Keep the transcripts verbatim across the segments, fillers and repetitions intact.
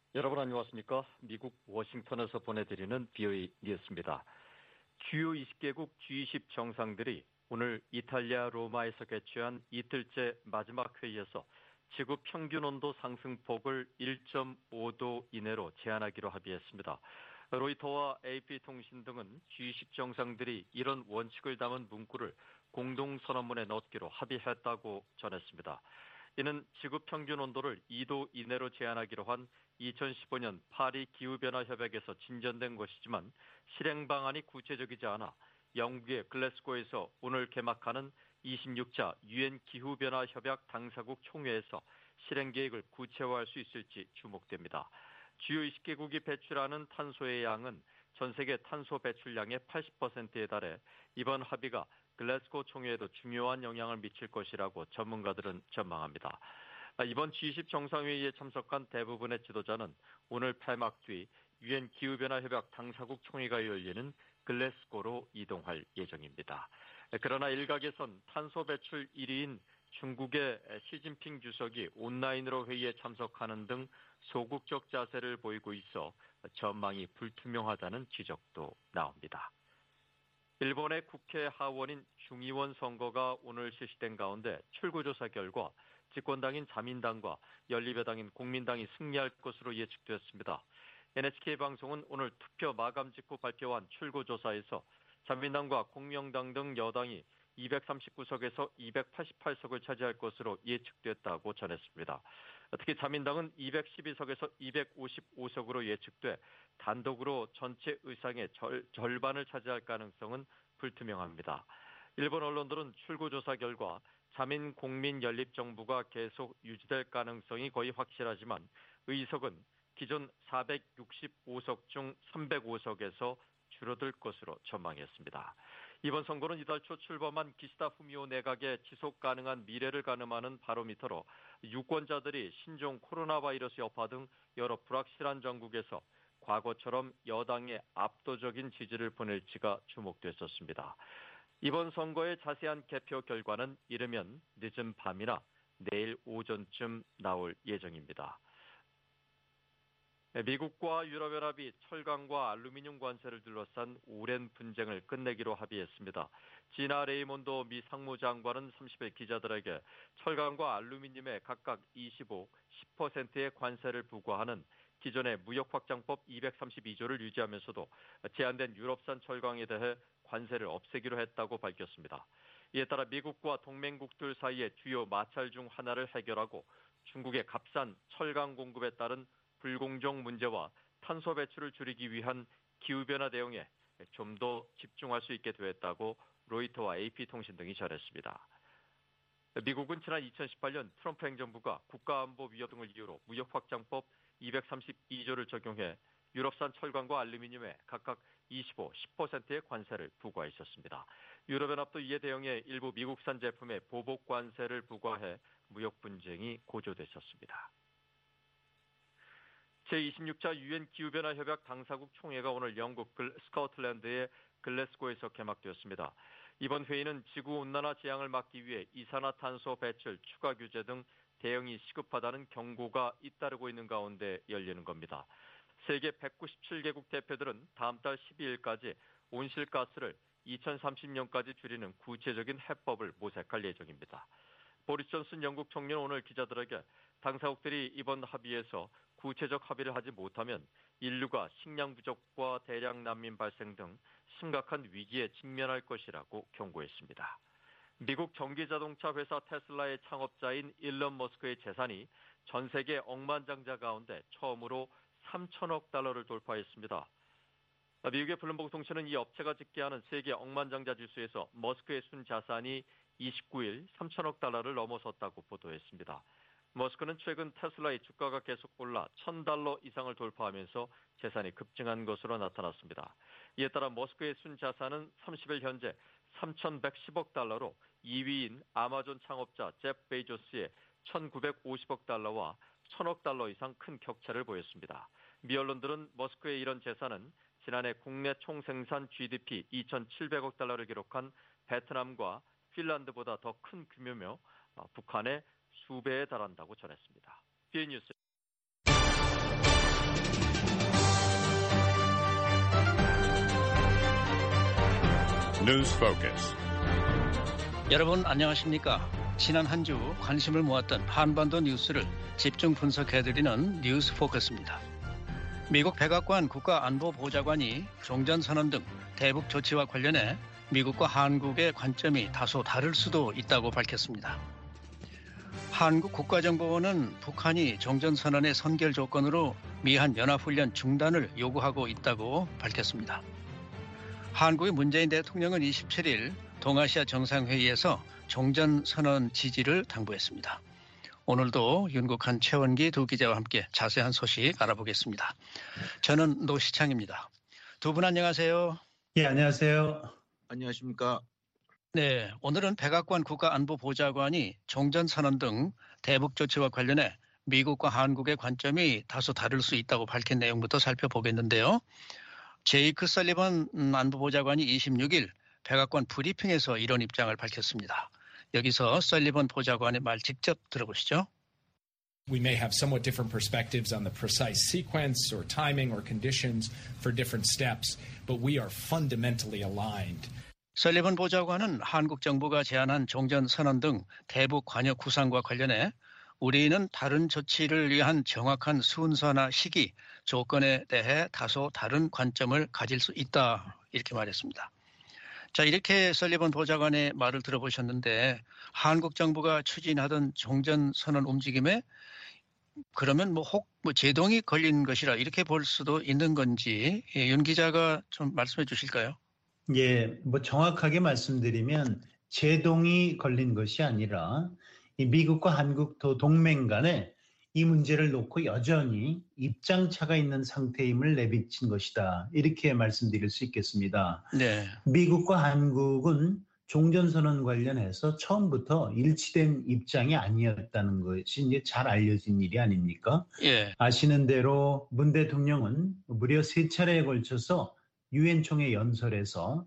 여러분 안녕하십니까? 미국 워싱턴에서 보내드리는 비오에이 뉴스입니다. 주요 이십 개국 지 이십 정상들이 오늘 이탈리아 로마에서 개최한 이틀째 마지막 회의에서 지구 평균 온도 상승폭을 일 점 오 도 이내로 제한하기로 합의했습니다. 로이터와 에이피 통신 등은 지 이십 정상들이 이런 원칙을 담은 문구를 공동선언문에 넣기로 합의했다고 전했습니다. 이는 지구 평균 온도를 이 도 이내로 제한하기로 한 이천십오 년 파리 기후변화 협약에서 진전된 것이지만 실행 방안이 구체적이지 않아 영국의 글래스고에서 오늘 개막하는 이십육 차 유엔 기후변화 협약 당사국 총회에서 실행 계획을 구체화할 수 있을지 주목됩니다. 주요 이십 개국이 배출하는 탄소의 양은 전 세계 탄소 배출량의 팔십 퍼센트에 달해 이번 합의가 글래스고 총회에도 중요한 영향을 미칠 것이라고 전문가들은 전망합니다. 이번 지 이십 정상회의에 참석한 대부분의 지도자는 오늘 폐막 뒤 유엔 기후변화 협약 당사국 총회가 열리는 글래스고로 이동할 예정입니다. 그러나 일각에선 탄소 배출 일 위인 중국의 시진핑 주석이 온라인으로 회의에 참석하는 등 소극적 자세를 보이고 있어 전망이 불투명하다는 지적도 나옵니다. 일본의 국회 하원인 중의원 선거가 오늘 실시된 가운데 출구조사 결과 집권당인 자민당과 연립여당인 국민당이 승리할 것으로 예측됐습니다. 엔에이치케이 방송은 오늘 투표 마감 직후 발표한 출구조사에서 자민당과 공명당 등 여당이 이백삼십구 석에서 이백팔십팔 석을 차지할 것으로 예측됐다고 전했습니다. 특히 자민당은 이백십이 석에서 이백오십오 석으로 예측돼 단독으로 전체 의상의 절, 절반을 차지할 가능성은 불투명합니다. 일본 언론들은 출구조사 결과 자민국민연립정부가 계속 유지될 가능성이 거의 확실하지만 의석은 기존 사백육십오 석 중 삼백오 석에서 줄어들 것으로 전망했습니다. 이번 선거는 이달 초 출범한 기시다 후미오 내각의 지속 가능한 미래를 가늠하는 바로미터로 유권자들이 신종 코로나 바이러스 여파 등 여러 불확실한 전국에서 과거처럼 여당에 압도적인 지지를 보낼지가 주목됐었습니다. 이번 선거의 자세한 개표 결과는 이르면 늦은 밤이나 내일 오전쯤 나올 예정입니다. 미국과 유럽연합이 철강과 알루미늄 관세를 둘러싼 오랜 분쟁을 끝내기로 합의했습니다. 지나 레이몬도 미 상무장관은 삼십 일 기자들에게 철강과 알루미늄에 각각 이십오, 십 퍼센트의 관세를 부과하는 기존의 무역확장법 이백삼십이 조를 유지하면서도 제한된 유럽산 철강에 대해 관세를 없애기로 했다고 밝혔습니다. 이에 따라 미국과 동맹국들 사이의 주요 마찰 중 하나를 해결하고 중국의 값싼 철강 공급에 따른 불공정 문제와 탄소 배출을 줄이기 위한 기후변화 대응에 좀 더 집중할 수 있게 되었다고 로이터와 에이피 통신 등이 전했습니다. 미국은 지난 이천십팔 년 트럼프 행정부가 국가안보 위협 등을 이유로 무역확장법 이백삼십이 조를 적용해 유럽산 철강과 알루미늄에 각각 이십오, 십 퍼센트의 관세를 부과했었습니다. 유럽연합도 이에 대응해 일부 미국산 제품에 보복 관세를 부과해 무역 분쟁이 고조됐었습니다. 제이십육 차 유엔 기후변화 협약 당사국 총회가 오늘 영국 스코틀랜드의 글래스고에서 개막되었습니다. 이번 회의는 지구온난화 재앙을 막기 위해 이산화탄소 배출 추가 규제 등 대응이 시급하다는 경고가 잇따르고 있는 가운데 열리는 겁니다. 세계 백구십칠 개국 대표들은 다음 달 십이 일까지 온실가스를 이천삼십 년까지 줄이는 구체적인 해법을 모색할 예정입니다. 보리스 존슨 영국 총리는 오늘 기자들에게 당사국들이 이번 합의에서 구체적 합의를 하지 못하면 인류가 식량 부족과 대량 난민 발생 등 심각한 위기에 직면할 것이라고 경고했습니다. 미국 전기자동차 회사 테슬라의 창업자인 일론 머스크의 재산이 전 세계 억만장자 가운데 처음으로 삼천억 달러를 돌파했습니다. 미국의 블룸버그 통신은 이 업체가 집계하는 세계 억만장자 지수에서 머스크의 순자산이 이십구 일 삼천억 달러를 넘어섰다고 보도했습니다. 머스크는 최근 테슬라의 주가가 계속 올라 천 달러 이상을 돌파하면서 재산이 급증한 것으로 나타났습니다. 이에 따라 머스크의 순자산은 삼십 일 현재 삼천백십억 달러로 이 위인 아마존 창업자 제프 베이조스의 천구백오십억 달러와 천억 달러 이상 큰 격차를 보였습니다. 미 언론들은 머스크의 이런 재산은 지난해 국내 총생산 지디피 이천칠백억 달러를 기록한 베트남과 핀란드보다 더 큰 규모며 북한의 수배에 달한다고 전했습니다. 비오에이 뉴스 News Focus. 여러분 안녕하십니까? 지난 한 주 관심을 모았던 한반도 뉴스를 집중 분석해드리는 뉴스 포커스입니다. 미국 백악관 국가안보보좌관이 종전선언 등 대북 조치와 관련해 미국과 한국의 관점이 다소 다를 수도 있다고 밝혔습니다. 한국 국가정보원은 북한이 종전선언의 선결 조건으로 미한 연합훈련 중단을 요구하고 있다고 밝혔습니다. 한국의 문재인 대통령은 이십칠 일 동아시아 정상회의에서 종전선언 지지를 당부했습니다. 오늘도 윤국한, 최원기 두 기자와 함께 자세한 소식 알아보겠습니다. 저는 노시창입니다. 두 분 안녕하세요. 예, 안녕하세요. 안녕하십니까. 네, 오늘은 백악관 국가안보보좌관이 종전선언 등 대북 조치와 관련해 미국과 한국의 관점이 다소 다를 수 있다고 밝힌 내용부터 살펴보겠는데요. 제이크 설리번 안보보좌관이 이십육 일 백악관 브리핑에서 이런 입장을 밝혔습니다. 여기서 설리번 보좌관의 말 직접 들어보시죠. We may have somewhat different perspectives on the precise sequence or timing or conditions for different steps, but we are fundamentally aligned. 설리번 보좌관은 한국 정부가 제안한 종전선언 등 대북 관여 구상과 관련해 우리는 다른 조치를 위한 정확한 순서나 시기, 조건에 대해 다소 다른 관점을 가질 수 있다. 이렇게 말했습니다. 자, 이렇게 설리번 보좌관의 말을 들어보셨는데 한국 정부가 추진하던 종전선언 움직임에 그러면 뭐 혹 뭐 제동이 걸린 것이라 이렇게 볼 수도 있는 건지 예, 윤 기자가 좀 말씀해 주실까요? 예, 뭐 정확하게 말씀드리면 제동이 걸린 것이 아니라 이 미국과 한국 동맹 간에 이 문제를 놓고 여전히 입장차가 있는 상태임을 내비친 것이다. 이렇게 말씀드릴 수 있겠습니다. 네. 미국과 한국은 종전선언 관련해서 처음부터 일치된 입장이 아니었다는 것이 이제 잘 알려진 일이 아닙니까? 예. 아시는 대로 문 대통령은 무려 세 차례에 걸쳐서 유엔 총회 연설에서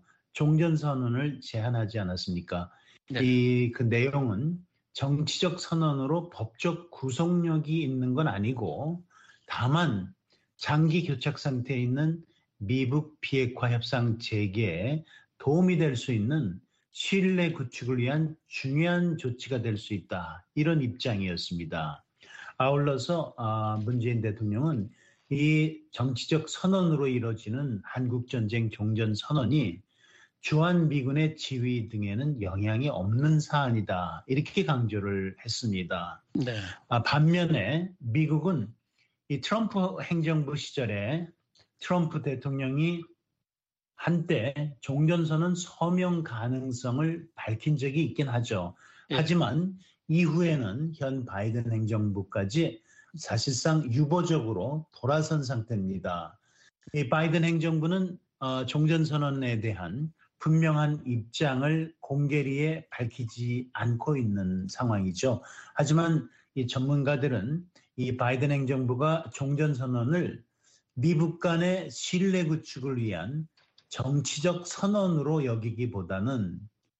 종전선언을 제안하지 않았습니까? 네. 이 그 내용은 정치적 선언으로 법적 구속력이 있는 건 아니고 다만 장기 교착 상태에 있는 미북 비핵화 협상 재개에 도움이 될 수 있는 신뢰 구축을 위한 중요한 조치가 될 수 있다. 이런 입장이었습니다. 아울러서 문재인 대통령은 이 정치적 선언으로 이루어지는 한국전쟁 종전선언이 주한미군의 지휘 등에는 영향이 없는 사안이다. 이렇게 강조를 했습니다. 네. 아, 반면에 미국은 이 트럼프 행정부 시절에 트럼프 대통령이 한때 종전선언 서명 가능성을 밝힌 적이 있긴 하죠. 예. 하지만 이후에는 현 바이든 행정부까지 사실상 유보적으로 돌아선 상태입니다. 이 바이든 행정부는 어, 종전선언에 대한 분명한 입장을 공개리에 밝히지 않고 있는 상황이죠. 하지만 이 전문가들은 이 바이든 행정부가 종전선언을 미북 간의 신뢰 구축을 위한 정치적 선언으로 여기기보다는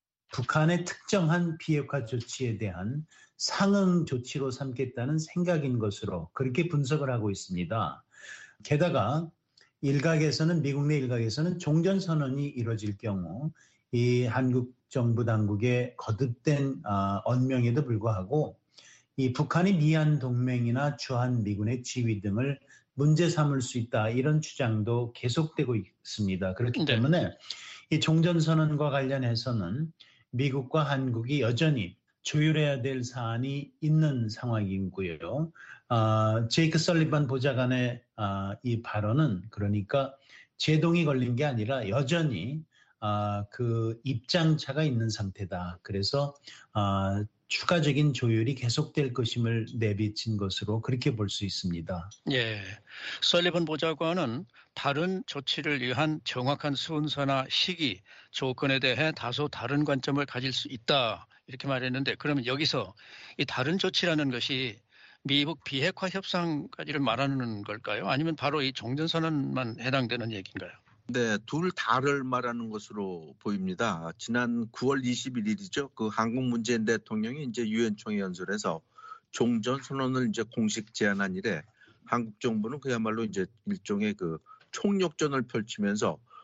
북한의 특정한 비핵화 조치에 대한 상응 조치로 삼겠다는 생각인 것으로 그렇게 분석을 하고 있습니다. 게다가 일각에서는 미국 내 일각에서는 종전선언이 이루어질 경우 이 한국 정부 당국의 거듭된 언명에도 불구하고 이 북한이 미한 동맹이나 주한미군의 지위 등을 문제 삼을 수 있다. 이런 주장도 계속되고 있습니다. 그렇기 네. 때문에 이 종전선언과 관련해서는 미국과 한국이 여전히 조율해야 될 사안이 있는 상황이고요. 어, 제이크 설리번 보좌관의 어, 이 발언은 그러니까 제동이 걸린 게 아니라 여전히 어, 그 입장차가 있는 상태다. 그래서 어, 추가적인 조율이 계속될 것임을 내비친 것으로 그렇게 볼 수 있습니다. 예, 설리번 보좌관은 다른 조치를 위한 정확한 순서나 시기, 조건에 대해 다소 다른 관점을 가질 수 있다. 이렇게 말했는데 그러면 여기서 이 다른 조치라는 것이 미북 비핵화 협상까지를 말하는 걸까요? 아니면 바로 이 종전선언만 해당되는 얘기인가요? 네, 둘 다를 말하는 것으로 보입니다. 지난 구월 이십일일이죠. 그 한국 문재인 대통령이 이제 유엔 총회 연설에서 종전 선언을 이제 공식 제안한 이래 한국 정부는 그야말로 이제 일종의 그 총력전을 펼치면서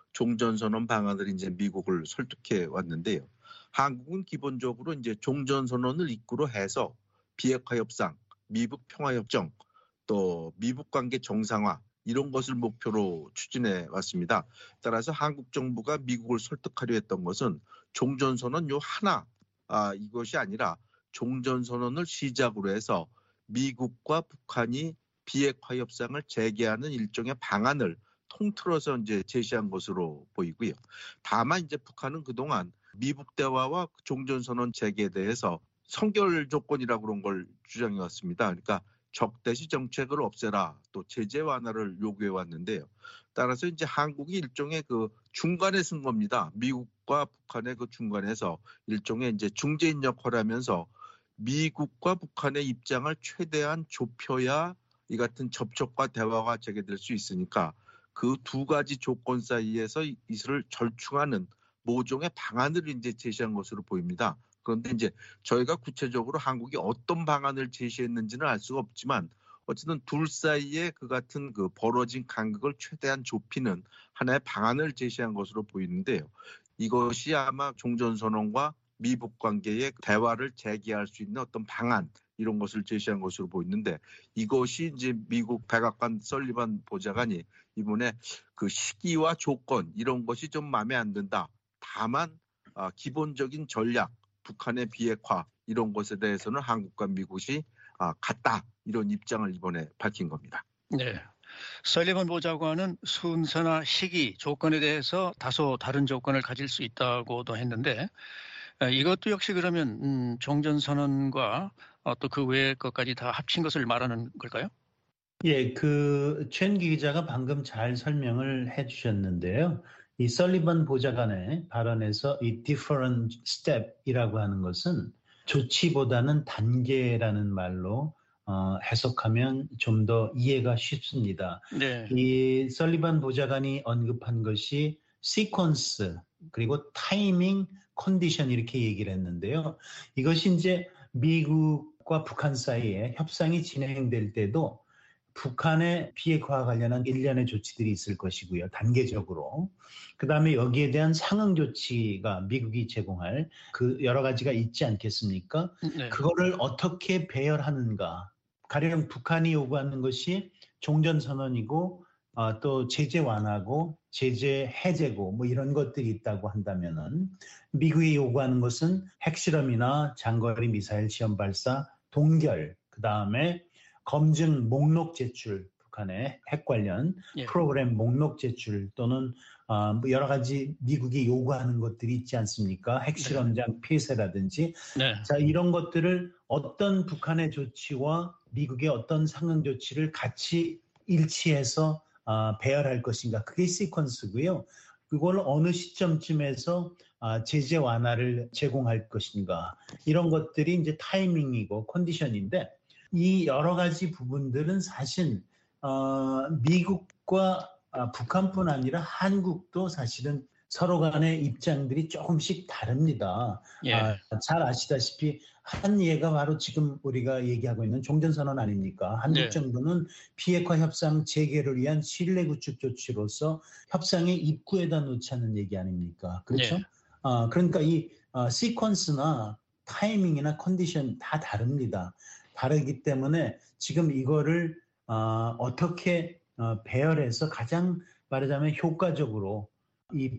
종전선언 방안을 이제 미국을 설득해 왔는데요. 한국은 기본적으로 이제 종전선언을 입구로 해서 비핵화 협상, 미북 평화협정, 또 미북 관계 정상화 이런 것을 목표로 추진해 왔습니다. 따라서 한국 정부가 미국을 설득하려 했던 것은 종전선언 요 하나 아, 이것이 아니라 종전선언을 시작으로 해서 미국과 북한이 비핵화 협상을 재개하는 일종의 방안을 통틀어서 이제 제시한 것으로 보이고요. 다만 이제 북한은 그동안 미북 대화와 종전선언 재개에 대해서 선결 조건이라고 그런 걸 주장해 왔습니다. 그러니까 적대시 정책을 없애라, 또 제재 완화를 요구해 왔는데요. 따라서 이제 한국이 일종의 그 중간에 쓴 겁니다. 미국과 북한의 그 중간에서 일종의 이제 중재인 역할을 하면서 미국과 북한의 입장을 최대한 좁혀야 이 같은 접촉과 대화가 재개될 수 있으니까 그 두 가지 조건 사이에서 이를 절충하는 모종의 방안을 이제 제시한 것으로 보입니다. 그런데 이제 저희가 구체적으로 한국이 어떤 방안을 제시했는지는 알 수가 없지만 어쨌든 둘 사이에 그 같은 그 벌어진 간극을 최대한 좁히는 하나의 방안을 제시한 것으로 보이는데요. 이것이 아마 종전선언과 미북 관계의 대화를 재개할 수 있는 어떤 방안 이런 것을 제시한 것으로 보이는데 이것이 이제 미국 백악관 설리반 보좌관이 이번에 그 시기와 조건 이런 것이 좀 마음에 안 든다. 다만 아, 기본적인 전략, 북한의 비핵화 이런 것에 대해서는 한국과 미국이 아, 같다 이런 입장을 이번에 밝힌 겁니다. 네. 설리번 보좌관은 순서나 시기, 조건에 대해서 다소 다른 조건을 가질 수 있다고도 했는데 이것도 역시 그러면 음, 종전선언과 어, 또 그 외의 것까지 다 합친 것을 말하는 걸까요? 예, 그 최은기 기자가 방금 잘 설명을 해주셨는데요. 이 설리번 보좌관의 발언에서 이 different step이라고 하는 것은 조치보다는 단계라는 말로 어, 해석하면 좀 더 이해가 쉽습니다. 네. 이 설리번 보좌관이 언급한 것이 시퀀스 그리고 타이밍, 컨디션 이렇게 얘기를 했는데요. 이것이 이제 미국과 북한 사이에 협상이 진행될 때도 북한의 비핵화와 관련한 일련의 조치들이 있을 것이고요. 단계적으로. 그다음에 여기에 대한 상응 조치가 미국이 제공할 그 여러 가지가 있지 않겠습니까? 네. 그거를 어떻게 배열하는가. 가령 북한이 요구하는 것이 종전선언이고 어, 또 제재 완화고 제재 해제고 뭐 이런 것들이 있다고 한다면은 미국이 요구하는 것은 핵실험이나 장거리 미사일 시험 발사 동결 그다음에 검증 목록 제출 북한의 핵 관련 예. 프로그램 목록 제출 또는 어, 여러 가지 미국이 요구하는 것들이 있지 않습니까? 핵실험장 폐쇄라든지 네. 자 이런 것들을 어떤 북한의 조치와 미국의 어떤 상응 조치를 같이 일치해서 어, 배열할 것인가 그게 시퀀스고요. 그걸 어느 시점쯤에서 어, 제재 완화를 제공할 것인가 이런 것들이 이제 타이밍이고 컨디션인데 이 여러 가지 부분들은 사실 어, 미국과 어, 북한뿐 아니라 한국도 사실은 서로 간의 입장들이 조금씩 다릅니다. 예. 아, 잘 아시다시피 한 예가 바로 지금 우리가 얘기하고 있는 종전선언 아닙니까? 한국 네. 정부는 비핵화 협상 재개를 위한 신뢰 구축 조치로서 협상의 입구에다 놓자는 얘기 아닙니까? 그렇죠? 네. 아, 그러니까 이 어, 시퀀스나 타이밍이나 컨디션 다 다릅니다. 다르기 때문에 지금 이거를 어, 어떻게 어, 배열해서 가장 말하자면 효과적으로 이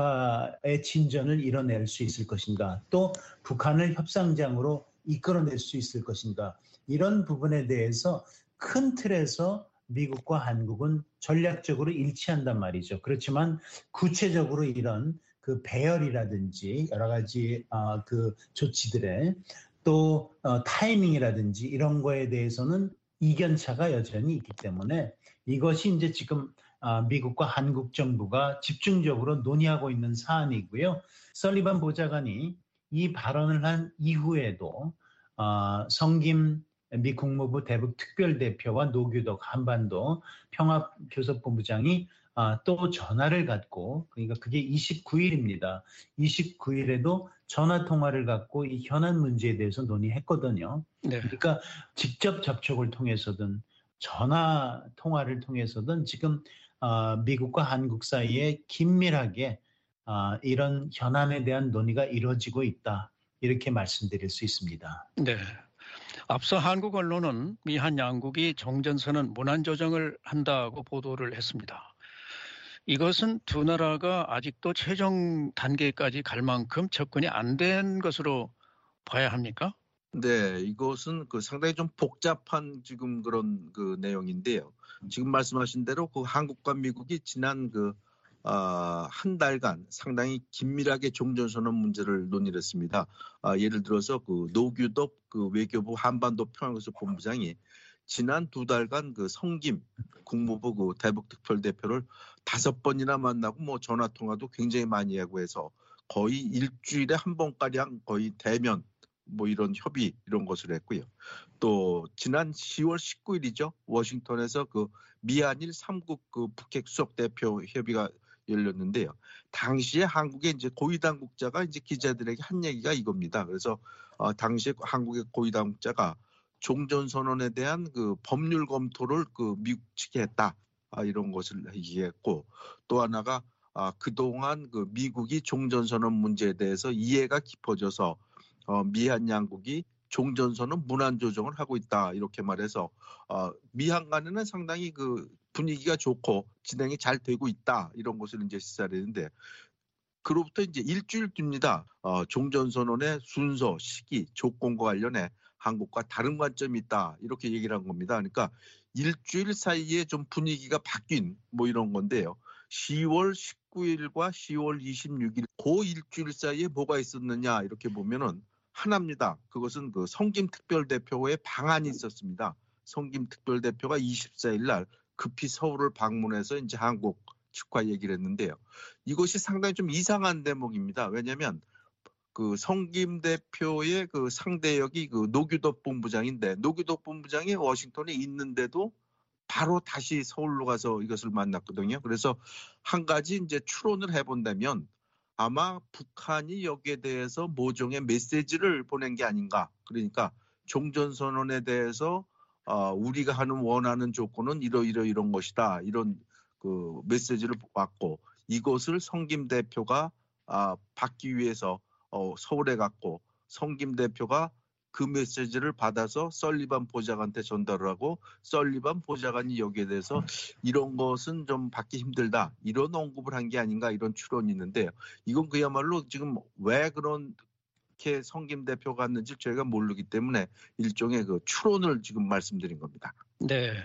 비핵화의 진전을 이뤄낼 수 있을 것인가 또 북한을 협상장으로 이끌어낼 수 있을 것인가 이런 부분에 대해서 큰 틀에서 미국과 한국은 전략적으로 일치한단 말이죠. 그렇지만 구체적으로 이런 그 배열이라든지 여러 가지 어, 그 조치들의 또 어, 타이밍이라든지 이런 거에 대해서는 이견차가 여전히 있기 때문에 이것이 이제 지금 어, 미국과 한국 정부가 집중적으로 논의하고 있는 사안이고요. 설리반 보좌관이 이 발언을 한 이후에도 어, 성김 미 국무부 대북 특별대표와 노규덕 한반도 평화교섭본부장이 어, 또 전화를 갖고 그러니까 그게 이십구 일입니다. 이십구 일에도 전화 통화를 갖고 이 현안 문제에 대해서 논의했거든요. 네. 그러니까 직접 접촉을 통해서든 전화 통화를 통해서든 지금 어, 미국과 한국 사이에 긴밀하게 어, 이런 현안에 대한 논의가 이루어지고 있다. 이렇게 말씀드릴 수 있습니다. 네. 앞서 한국 언론은 미한 양국이 종전선언 문안 조정을 한다고 보도를 했습니다. 이것은 두 나라가 아직도 최종 단계까지 갈 만큼 접근이 안 된 것으로 봐야 합니까? 네, 이것은 그 상당히 좀 복잡한 지금 그런 그 내용인데요. 지금 말씀하신 대로 그 한국과 미국이 지난 그 아, 한 달간 상당히 긴밀하게 종전선언 문제를 논의를 했습니다. 아, 예를 들어서 그 노규덕 그 외교부 한반도 평화교섭 본부장이 지난 두 달간 그 성김 국무부 그 대북 특별대표를 다섯 번이나 만나고 뭐 전화 통화도 굉장히 많이 하고 해서 거의 일주일에 한 번가량 거의 대면 뭐 이런 협의 이런 것을 했고요. 또 지난 시월 십구일이죠. 워싱턴에서 그 미한일 삼국 그 북핵 수석 대표 협의가 열렸는데요. 당시에 한국의 이제 고위 당국자가 이제 기자들에게 한 얘기가 이겁니다. 그래서 어, 당시에 한국의 고위 당국자가 종전 선언에 대한 그 법률 검토를 그 미국 측에 했다. 아, 이런 것을 얘기했고 또 하나가 아, 그동안 그 미국이 종전 선언 문제에 대해서 이해가 깊어져서 어, 미한 양국이 종전선언 문안 조정을 하고 있다 이렇게 말해서 어, 미한 간에는 상당히 그 분위기가 좋고 진행이 잘 되고 있다 이런 것을 이제 시사를 했는데 그로부터 이제 일주일 뒤입니다. 어, 종전선언의 순서, 시기, 조건과 관련해 한국과 다른 관점이 있다 이렇게 얘기를 한 겁니다. 그러니까 일주일 사이에 좀 분위기가 바뀐 뭐 이런 건데요. 시월 십구일과 시월 이십육일 그 일주일 사이에 뭐가 있었느냐 이렇게 보면은 하나입니다. 그것은 그 성김 특별대표의 방한이 있었습니다. 성김 특별대표가 이십사일 날 급히 서울을 방문해서 이제 한국 축하 얘기를 했는데요. 이것이 상당히 좀 이상한 대목입니다. 왜냐하면 그 성김 대표의 그 상대역이 그 노규덕 본부장인데 노규덕 본부장이 워싱턴에 있는데도 바로 다시 서울로 가서 이것을 만났거든요. 그래서 한 가지 이제 추론을 해본다면 아마 북한이 여기에 대해서 모종의 메시지를 보낸 게 아닌가. 그러니까 종전선언에 대해서 어, 우리가 하는 원하는 조건은 이러이러 이런 것이다. 이런 그 메시지를 받고 이것을 성김 대표가 아, 받기 위해서 어, 서울에 갔고 성김 대표가 그 메시지를 받아서 설리반 보좌관한테 전달을 하고 설리반 보좌관이 여기에 대해서 이런 것은 좀 받기 힘들다. 이런 언급을 한 게 아닌가 이런 추론이 있는데 이건 그야말로 지금 왜 그렇게 성김 대표가 갔는지 저희가 모르기 때문에 일종의 그 추론을 지금 말씀드린 겁니다. 네.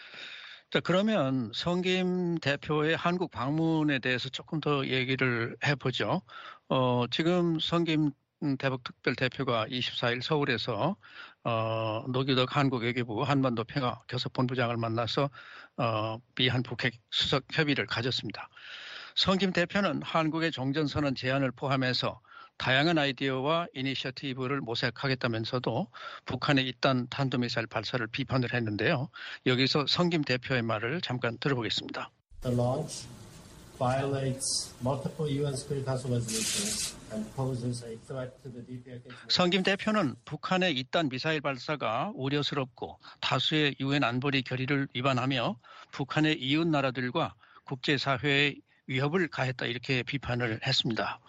자, 그러면 성김 대표의 한국 방문에 대해서 조금 더 얘기를 해보죠. 어, 지금 성김 대북 특별 대표가 이십사일 서울에서 어, 노규덕 한국 외교부 한반도 평화 교섭 본부장을 만나서 어, 미한 북핵 수석 협의를 가졌습니다. 성김 대표는 한국의 종전선언 제안을 포함해서 다양한 아이디어와 이니셔티브를 모색하겠다면서도 북한의 이딴 탄도미사일 발사를 비판을 했는데요. 여기서 성김 대표의 말을 잠깐 들어보겠습니다. The launch violates multiple U N Security Council resolutions and poses a threat to the 디피에이치. 성김 대표는 북한의 이딴 미사일 발사가 우려스럽고 다수의 유엔 안보리 결의를 위반하며 북한의 이웃 나라들과 국제사회에 위협을 가했다 이렇게 비판을 했습니다.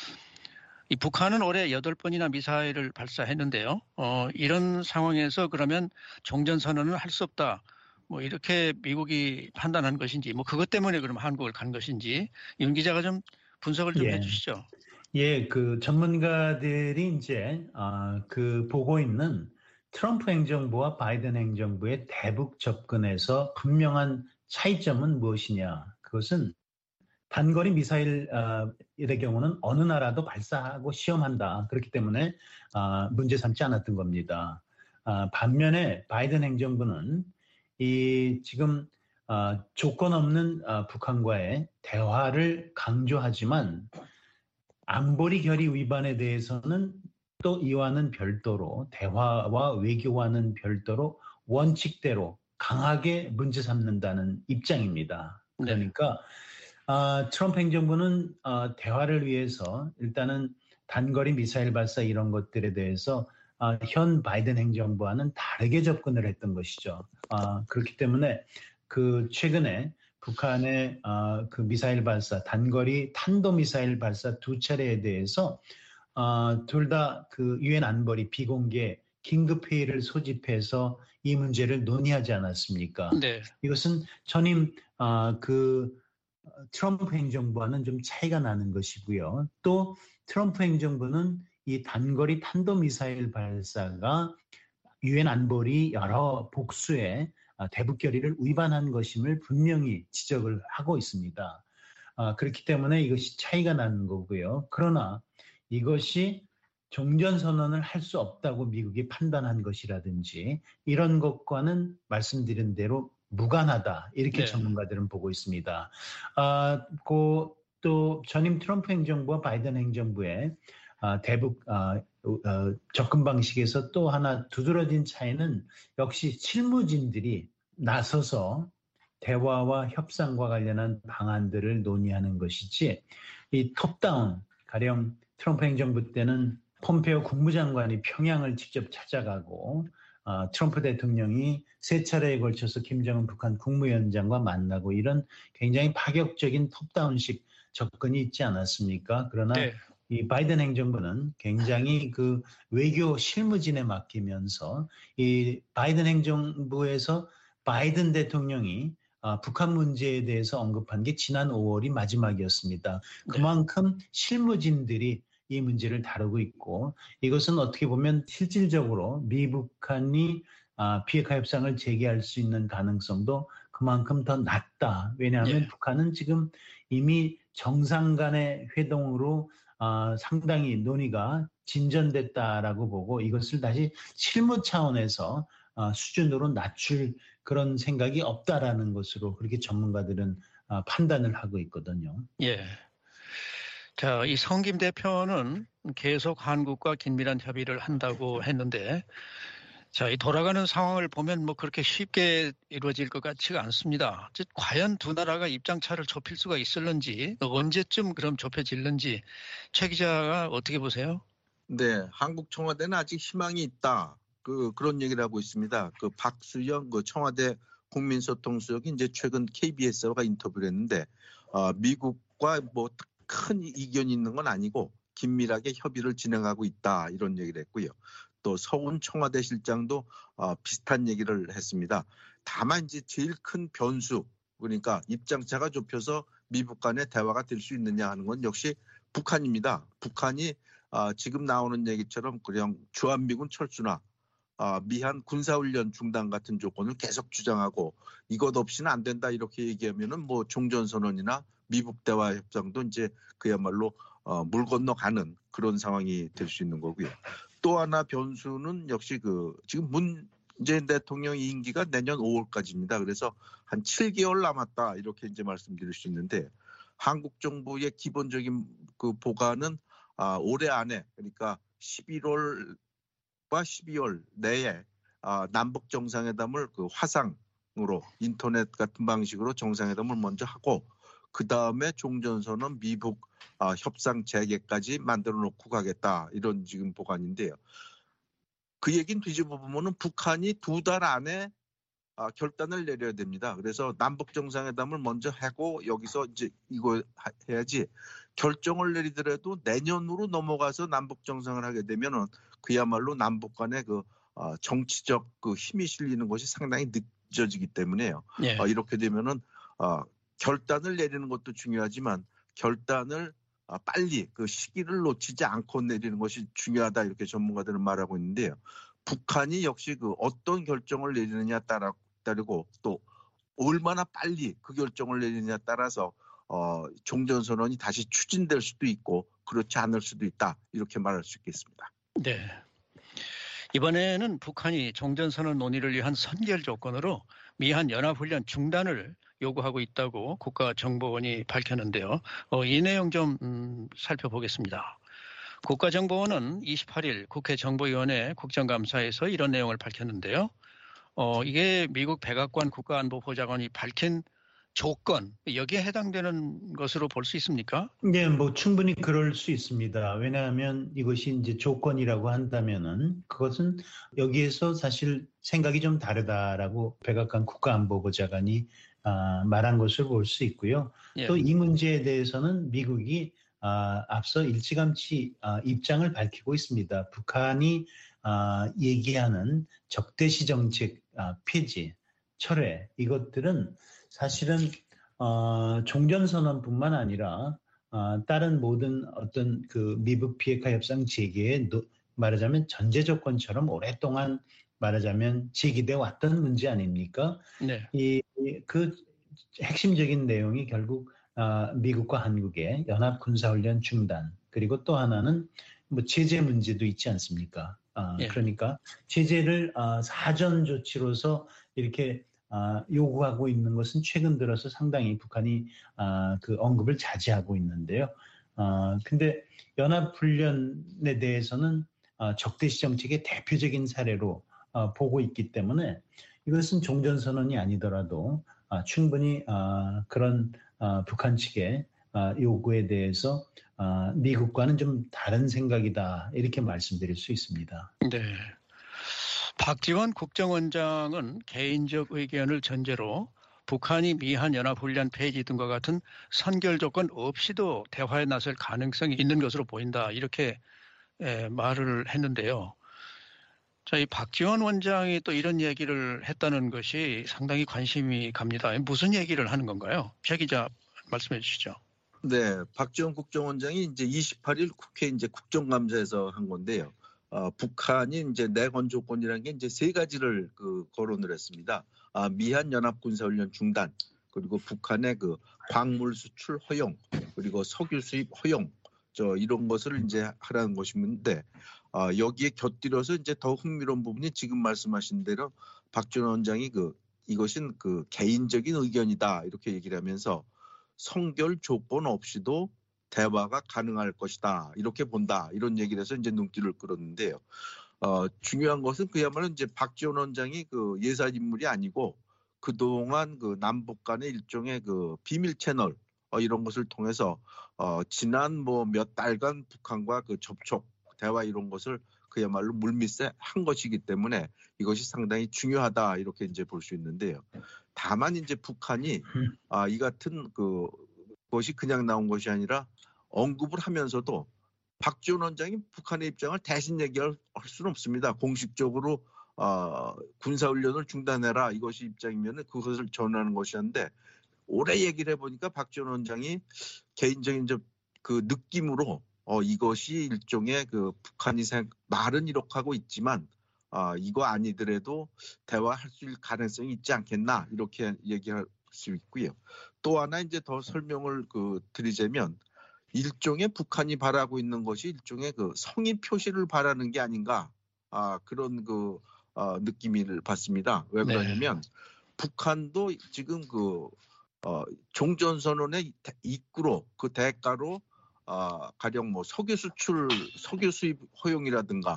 이 북한은 올해 여덟 번이나 미사일을 발사했는데요. 어, 이런 상황에서 그러면 종전선언을 할 수 없다. 뭐 이렇게 미국이 판단한 것인지, 뭐 그것 때문에 그럼 한국을 간 것인지 윤 기자가 좀 분석을 좀 예. 해주시죠. 예, 그 전문가들이 이제 어, 그 보고 있는 트럼프 행정부와 바이든 행정부의 대북 접근에서 분명한 차이점은 무엇이냐? 그것은 단거리 미사일의 경우는 어느 나라도 발사하고 시험한다. 그렇기 때문에 문제 삼지 않았던 겁니다. 반면에 바이든 행정부는 이 지금 조건 없는 북한과의 대화를 강조하지만 안보리 결의 위반에 대해서는 또 이와는 별도로 대화와 외교와는 별도로 원칙대로 강하게 문제 삼는다는 입장입니다. 그러니까 어, 트럼프 행정부는 어, 대화를 위해서 일단은 단거리 미사일 발사 이런 것들에 대해서 어, 현 바이든 행정부와는 다르게 접근을 했던 것이죠. 어, 그렇기 때문에 그 최근에 북한의 어, 그 미사일 발사, 단거리 탄도미사일 발사 두 차례에 대해서 어, 둘 다 그 유엔 안보리 비공개 긴급회의를 소집해서 이 문제를 논의하지 않았습니까? 네. 이것은 전임 어, 그 트럼프 행정부와는 좀 차이가 나는 것이고요. 또 트럼프 행정부는 이 단거리 탄도미사일 발사가 유엔 안보리 여러 복수의 대북 결의를 위반한 것임을 분명히 지적을 하고 있습니다. 그렇기 때문에 이것이 차이가 나는 거고요. 그러나 이것이 종전선언을 할 수 없다고 미국이 판단한 것이라든지 이런 것과는 말씀드린 대로 무관하다 이렇게 네. 전문가들은 보고 있습니다. 아, 그, 또 전임 트럼프 행정부와 바이든 행정부의 아, 대북 아, 어, 접근 방식에서 또 하나 두드러진 차이는 역시 실무진들이 나서서 대화와 협상과 관련한 방안들을 논의하는 것이지 이 톱다운 가령 트럼프 행정부 때는 폼페오 국무장관이 평양을 직접 찾아가고 어, 트럼프 대통령이 세 차례에 걸쳐서 김정은 북한 국무위원장과 만나고 이런 굉장히 파격적인 톱다운식 접근이 있지 않았습니까? 그러나 네. 이 바이든 행정부는 굉장히 그 외교 실무진에 맡기면서 이 바이든 행정부에서 바이든 대통령이 아, 북한 문제에 대해서 언급한 게 지난 오월이 마지막이었습니다. 그만큼 실무진들이 이 문제를 다루고 있고 이것은 어떻게 보면 실질적으로 미북한이 아, 비핵화 협상을 재개할 수 있는 가능성도 그만큼 더 낮다. 왜냐하면 예. 북한은 지금 이미 정상 간의 회동으로 아, 상당히 논의가 진전됐다라고 보고 이것을 다시 실무 차원에서 아, 수준으로 낮출 그런 생각이 없다라는 것으로 그렇게 전문가들은 아, 판단을 하고 있거든요. 예. 자, 이 성김 대표는 계속 한국과 긴밀한 협의를 한다고 했는데, 자, 이 돌아가는 상황을 보면 뭐 그렇게 쉽게 이루어질 것 같지가 않습니다. 즉, 과연 두 나라가 입장차를 좁힐 수가 있을는지, 언제쯤 그럼 좁혀질는지, 최 기자가 어떻게 보세요? 네, 한국 청와대는 아직 희망이 있다. 그 그런 얘기를 하고 있습니다. 그 박수영 그 청와대 국민소통수석이 이제 최근 케이비에스가 인터뷰를 했는데 어, 미국과 뭐 큰 이견이 있는 건 아니고 긴밀하게 협의를 진행하고 있다 이런 얘기를 했고요. 또 서훈 청와대 실장도 어, 비슷한 얘기를 했습니다. 다만 이제 제일 큰 변수 그러니까 입장차가 좁혀서 미북 간의 대화가 될 수 있느냐 하는 건 역시 북한입니다. 북한이 어, 지금 나오는 얘기처럼 그냥 주한미군 철수나 어, 미한 군사훈련 중단 같은 조건을 계속 주장하고 이것 없이는 안 된다 이렇게 얘기하면은 뭐 종전선언이나 미북 대화 협상도 이제 그야말로 어, 물 건너가는 그런 상황이 될 수 있는 거고요. 또 하나 변수는 역시 그 지금 문재인 대통령 임기가 내년 오월까지입니다. 그래서 한 칠 개월 남았다 이렇게 이제 말씀드릴 수 있는데 한국 정부의 기본적인 그 보관은 아, 올해 안에 그러니까 십일월과 십이월 내에 아, 남북 정상회담을 그 화상으로 인터넷 같은 방식으로 정상회담을 먼저 하고 그 다음에 종전선언 미북 아, 협상 재개까지 만들어 놓고 가겠다 이런 지금 보관인데요. 그 얘기는 뒤집어 보면은 북한이 두 달 안에 아, 결단을 내려야 됩니다. 그래서 남북 정상회담을 먼저 하고 여기서 이제 이거 해야지 결정을 내리더라도 내년으로 넘어가서 남북 정상을 하게 되면은 그야말로 남북 간의 그 어, 정치적 그 힘이 실리는 것이 상당히 늦어지기 때문에요. 예. 어, 이렇게 되면은 어, 결단을 내리는 것도 중요하지만 결단을 어, 빨리 그 시기를 놓치지 않고 내리는 것이 중요하다 이렇게 전문가들은 말하고 있는데요. 북한이 역시 그 어떤 결정을 내리느냐 따라 따르고 또 얼마나 빨리 그 결정을 내리느냐 따라서 어, 종전선언이 다시 추진될 수도 있고 그렇지 않을 수도 있다 이렇게 말할 수 있겠습니다. 네. 이번에는 북한이 종전선언 논의를 위한 선결 조건으로 미한 연합훈련 중단을 요구하고 있다고 국가정보원이 밝혔는데요. 어, 이 내용 좀 음, 살펴보겠습니다. 국가정보원은 이십팔 일 국회 정보위원회 국정감사에서 이런 내용을 밝혔는데요. 어, 이게 미국 백악관 국가안보보좌관이 밝힌 조건 여기에 해당되는 것으로 볼 수 있습니까? 네, 뭐 충분히 그럴 수 있습니다. 왜냐하면 이것이 이제 조건이라고 한다면은 그것은 여기에서 사실 생각이 좀 다르다라고 백악관 국가안보보좌관이 아, 말한 것을 볼 수 있고요. 예. 또 이 문제에 대해서는 미국이 아, 앞서 일찌감치 아, 입장을 밝히고 있습니다. 북한이 아, 얘기하는 적대시 정책 아, 폐지, 철회 이것들은 사실은 어, 종전선언뿐만 아니라 어, 다른 모든 어떤 그 미북 비핵화 협상 재개에 노- 말하자면 전제 조건처럼 오랫동안 말하자면 제기돼 왔던 문제 아닙니까? 네. 이 그 핵심적인 내용이 결국 아, 미국과 한국의 연합 군사훈련 중단 그리고 또 하나는 뭐 제재 문제도 있지 않습니까? 아, 예. 그러니까 제재를 아, 사전 조치로서 이렇게 아, 요구하고 있는 것은 최근 들어서 상당히 북한이 아, 그 언급을 자제하고 있는데요. 아, 근데 연합훈련에 대해서는 아, 적대시 정책의 대표적인 사례로 아, 보고 있기 때문에 이것은 종전선언이 아니더라도 아, 충분히 아, 그런 아, 북한 측의 아, 요구에 대해서 아, 미국과는 좀 다른 생각이다 이렇게 말씀드릴 수 있습니다. 네. 박지원 국정원장은 개인적 의견을 전제로 북한이 미한 연합훈련 폐지 등과 같은 선결 조건 없이도 대화에 나설 가능성이 있는 것으로 보인다. 이렇게 에, 말을 했는데요. 자, 이 박지원 원장이 또 이런 얘기를 했다는 것이 상당히 관심이 갑니다. 무슨 얘기를 하는 건가요? 최 기자 말씀해 주시죠. 네, 박지원 국정원장이 이제 이십팔 일 국회 이제 국정감사에서 한 건데요. 어, 북한이 이제 내건 조건이라는 게 이제 세 가지를 그 거론을 했습니다. 아, 미한 연합 군사훈련 중단, 그리고 북한의 그 광물 수출 허용, 그리고 석유 수입 허용, 저 이런 것을 이제 하라는 것인데 어, 여기에 곁들여서 이제 더 흥미로운 부분이 지금 말씀하신 대로 박지원 원장이 그 이것은 그 개인적인 의견이다 이렇게 얘기를 하면서 성결 조건 없이도 대화가 가능할 것이다 이렇게 본다 이런 얘기를 해서 이제 눈길을 끌었는데요. 어, 중요한 것은 그야말로 이제 박지원 원장이 그 예사 인물이 아니고 그동안 그 남북 간의 일종의 그 비밀 채널 어, 이런 것을 통해서 어, 지난 뭐 몇 달간 북한과 그 접촉 대화 이런 것을 그야말로 물밑에 한 것이기 때문에 이것이 상당히 중요하다 이렇게 이제 볼 수 있는데요. 다만 이제 북한이 아, 이 같은 그 것이 그냥 나온 것이 아니라 언급을 하면서도 박지원 원장이 북한의 입장을 대신 얘기할 수는 없습니다. 공식적으로 어, 군사훈련을 중단해라 이것이 입장이면 그것을 전하는 것이었는데 올해 얘기를 해보니까 박지원 원장이 개인적인 그 느낌으로 어, 이것이 일종의 그 북한이 생, 말은 이렇게 하고 있지만 어, 이거 아니더라도 대화할 수 있을 가능성이 있지 않겠나 이렇게 얘기할 수 있고요. 또 하나 이제 더 설명을 그 드리자면 일종의 북한이 바라고 있는 것이 일종의 그 성의 표시를 바라는 게 아닌가 아, 그런 그 어, 느낌을 받습니다. 왜 그러냐면 네. 북한도 지금 그 어, 종전선언의 입구로 그 대가로 어, 가령 뭐 석유 수출, 석유 수입 허용이라든가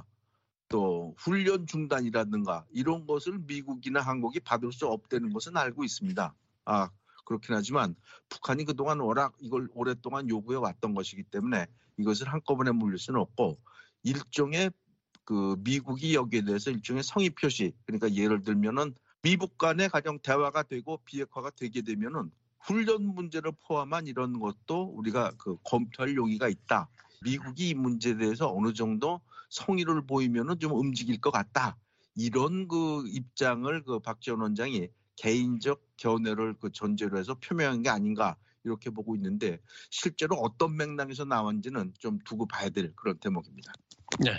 또 훈련 중단이라든가 이런 것을 미국이나 한국이 받을 수 없다는 것은 알고 있습니다. 아, 그렇긴 하지만 북한이 그동안 워낙 이걸 오랫동안 요구해 왔던 것이기 때문에 이것을 한꺼번에 물릴 수는 없고 일종의 그 미국이 여기에 대해서 일종의 성의 표시 그러니까 예를 들면은 미북 간의 가령 대화가 되고 비핵화가 되게 되면은 훈련 문제를 포함한 이런 것도 우리가 그 검토할 용의가 있다. 미국이 이 문제에 대해서 어느 정도 성의를 보이면은 좀 움직일 것 같다. 이런 그 입장을 그 박지원 원장이 개인적 견해를 그 전제로 해서 표명한 게 아닌가 이렇게 보고 있는데 실제로 어떤 맥락에서 나왔는지는 좀 두고 봐야 될 그런 대목입니다. 네.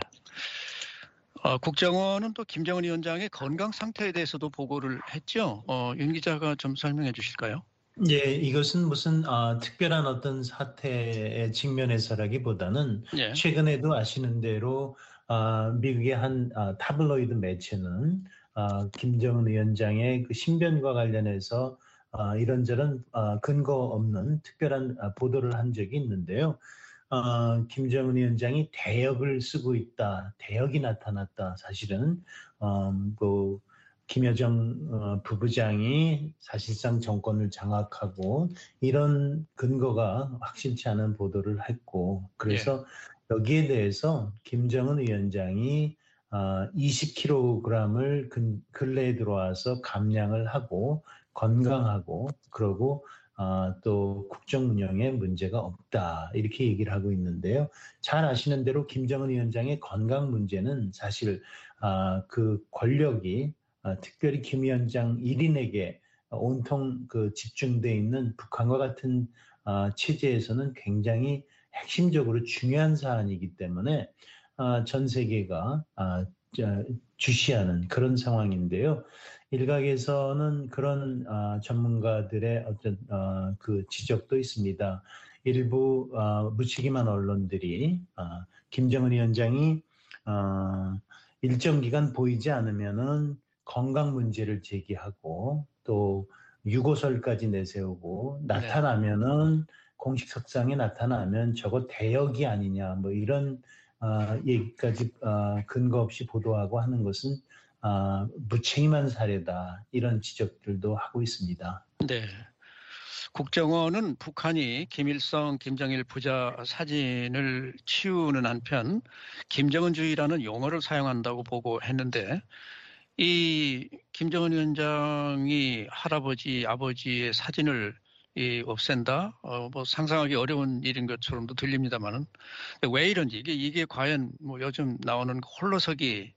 어, 국정원은 또 김정은 위원장의 건강 상태에 대해서도 보고를 했죠. 어, 윤 기자가 좀 설명해 주실까요? 예, 이것은 무슨 어, 특별한 어떤 사태에 직면해서라기보다는 예. 최근에도 아시는 대로 어, 미국의 한 어, 타블로이드 매체는 어, 김정은 위원장의 그 신변과 관련해서 어, 이런저런 어, 근거 없는 특별한 어, 보도를 한 적이 있는데요. 어, 김정은 위원장이 대역을 쓰고 있다, 대역이 나타났다. 사실은 어, 그 김여정 어, 부부장이 사실상 정권을 장악하고 이런 근거가 확실치 않은 보도를 했고 그래서 예. 여기에 대해서 김정은 위원장이 어, 이십 킬로그램을 근, 근래에 들어와서 감량을 하고 건강하고 그러고 어, 또 국정 운영에 문제가 없다 이렇게 얘기를 하고 있는데요. 잘 아시는 대로 김정은 위원장의 건강 문제는 사실 어, 그 권력이 어, 특별히 김 위원장 일 인에게 온통 그 집중돼 있는 북한과 같은 어, 체제에서는 굉장히 핵심적으로 중요한 사안이기 때문에 어, 전 세계가 어, 주시하는 그런 상황인데요. 일각에서는 그런 어, 전문가들의 어떤 어, 그 지적도 있습니다. 일부 어, 무책임한 언론들이 어, 김정은 위원장이 어, 일정 기간 보이지 않으면은 건강 문제를 제기하고 또 유고설까지 내세우고 나타나면은 공식 석상에 나타나면 저거 대역이 아니냐 뭐 이런 어, 얘기까지 어, 근거 없이 보도하고 하는 것은 어, 무책임한 사례다 이런 지적들도 하고 있습니다. 네. 국정원은 북한이 김일성, 김정일 부자 사진을 치우는 한편 김정은주의라는 용어를 사용한다고 보고했는데 이 김정은 위원장이 할아버지, 아버지의 사진을 이 없앤다? 어, 뭐 상상하기 어려운 일인 것처럼도 들립니다만은 왜 이런지 이게 이게 과연 뭐 요즘 나오는 홀로서기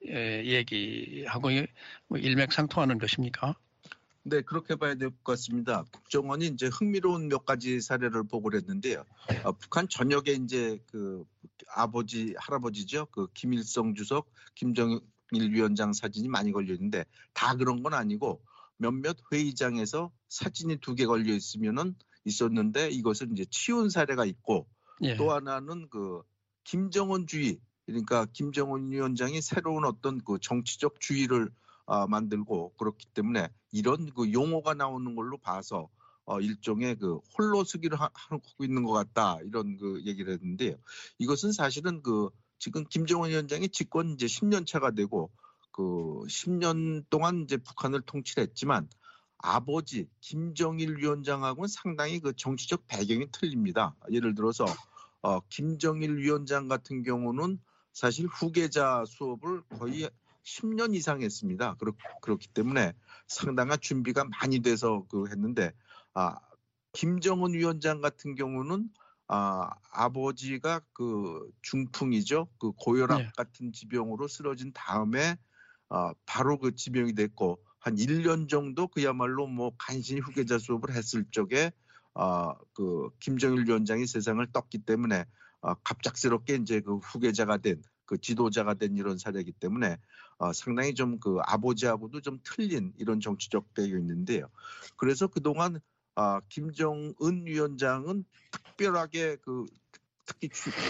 얘기하고 뭐 일맥상통하는 것입니까? 네, 그렇게 봐야 될 것 같습니다. 국정원이 이제 흥미로운 몇 가지 사례를 보고를 했는데요. 어, 북한 전역에 이제 그 아버지, 할아버지죠. 그 김일성 주석, 김정일 위원장 사진이 많이 걸려 있는데 다 그런 건 아니고 몇몇 회의장에서 사진이 두 개 걸려 있으면은 있었는데 이것을 이제 치운 사례가 있고 예. 또 하나는 그 김정은주의 그러니까 김정은 위원장이 새로운 어떤 그 정치적 주의를 어, 만들고 그렇기 때문에 이런 그 용어가 나오는 걸로 봐서 어, 일종의 그 홀로서기를 하, 하고 있는 것 같다 이런 그 얘기를 했는데요. 이것은 사실은 그 지금 김정은 위원장이 집권 이제 십 년 차가 되고 그 십 년 동안 이제 북한을 통치했지만 아버지 김정일 위원장하고는 상당히 그 정치적 배경이 틀립니다. 예를 들어서 어, 김정일 위원장 같은 경우는 사실 후계자 수업을 거의 십 년 이상 했습니다. 그렇, 그렇기 때문에 상당한 준비가 많이 돼서 그 했는데 아, 김정은 위원장 같은 경우는 아, 아버지가 그 중풍이죠. 그 고혈압 네. 같은 지병으로 쓰러진 다음에 어, 바로 그 지병이 됐고 한 일 년 정도 그야말로 뭐 간신히 후계자 수업을 했을 적에 어, 그 김정일 위원장이 세상을 떴기 때문에 어, 갑작스럽게 이제 그 후계자가 된 그 지도자가 된 이런 사례이기 때문에 어, 상당히 좀 그 아버지하고도 좀 틀린 이런 정치적 배경이 있는데요. 그래서 그동안 어, 김정은 위원장은 특별하게 그 특히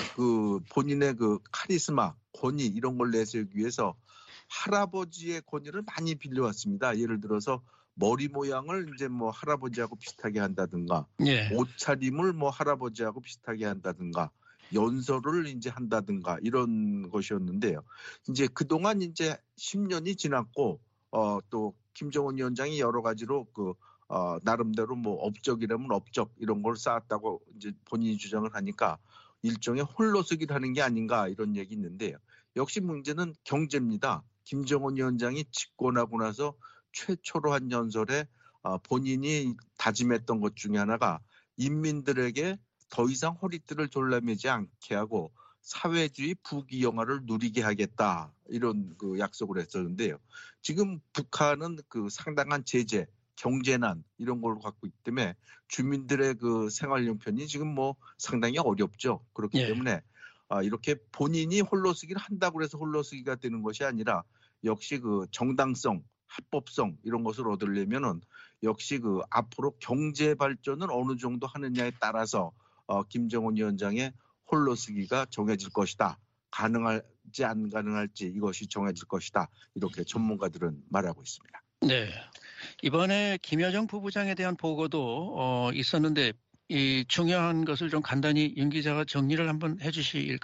그 본인의 그 카리스마, 권위 이런 걸 내세우기 위해서 할아버지의 권위를 많이 빌려왔습니다. 예를 들어서 머리 모양을 이제 뭐 할아버지하고 비슷하게 한다든가, 예. 옷차림을 뭐 할아버지하고 비슷하게 한다든가, 연설을 이제 한다든가 이런 것이었는데요. 이제 그동안 이제 십 년이 지났고, 어, 또 김정은 위원장이 여러 가지로 그 어, 나름대로 뭐 업적이라면 업적 이런 걸 쌓았다고 이제 본인이 주장을 하니까 일종의 홀로서기를 하는 게 아닌가 이런 얘기 있는데요. 역시 문제는 경제입니다. 김정은 위원장이 집권하고 나서 최초로 한 연설에 본인이 다짐했던 것 중에 하나가 인민들에게 더 이상 허리띠를 졸라매지 않게 하고 사회주의 부귀영화를 누리게 하겠다 이런 그 약속을 했었는데요. 지금 북한은 그 상당한 제재, 경제난 이런 걸 갖고 있기 때문에 주민들의 그 생활 형편이 지금 뭐 상당히 어렵죠. 그렇기 예. 때문에 아, 이렇게 본인이 홀로서기를 한다고 해서 홀로서기가 되는 것이 아니라 역시 그 정당성, 합법성 이런 것을 얻으려면은 역시 그 앞으로 경제 발전을 어느 정도 하느냐에 따라서 어, 김정은 위원장의 홀로서기가 정해질 것이다. 가능할지 안 가능할지 이것이 정해질 것이다. 이렇게 전문가들은 말하고 있습니다. 네. 이번에 김여정 부부장에 대한 보고도 어, 있었는데 이 중요한 것을 좀 간단히 윤 기자가 정리를 한번 해 주실까요?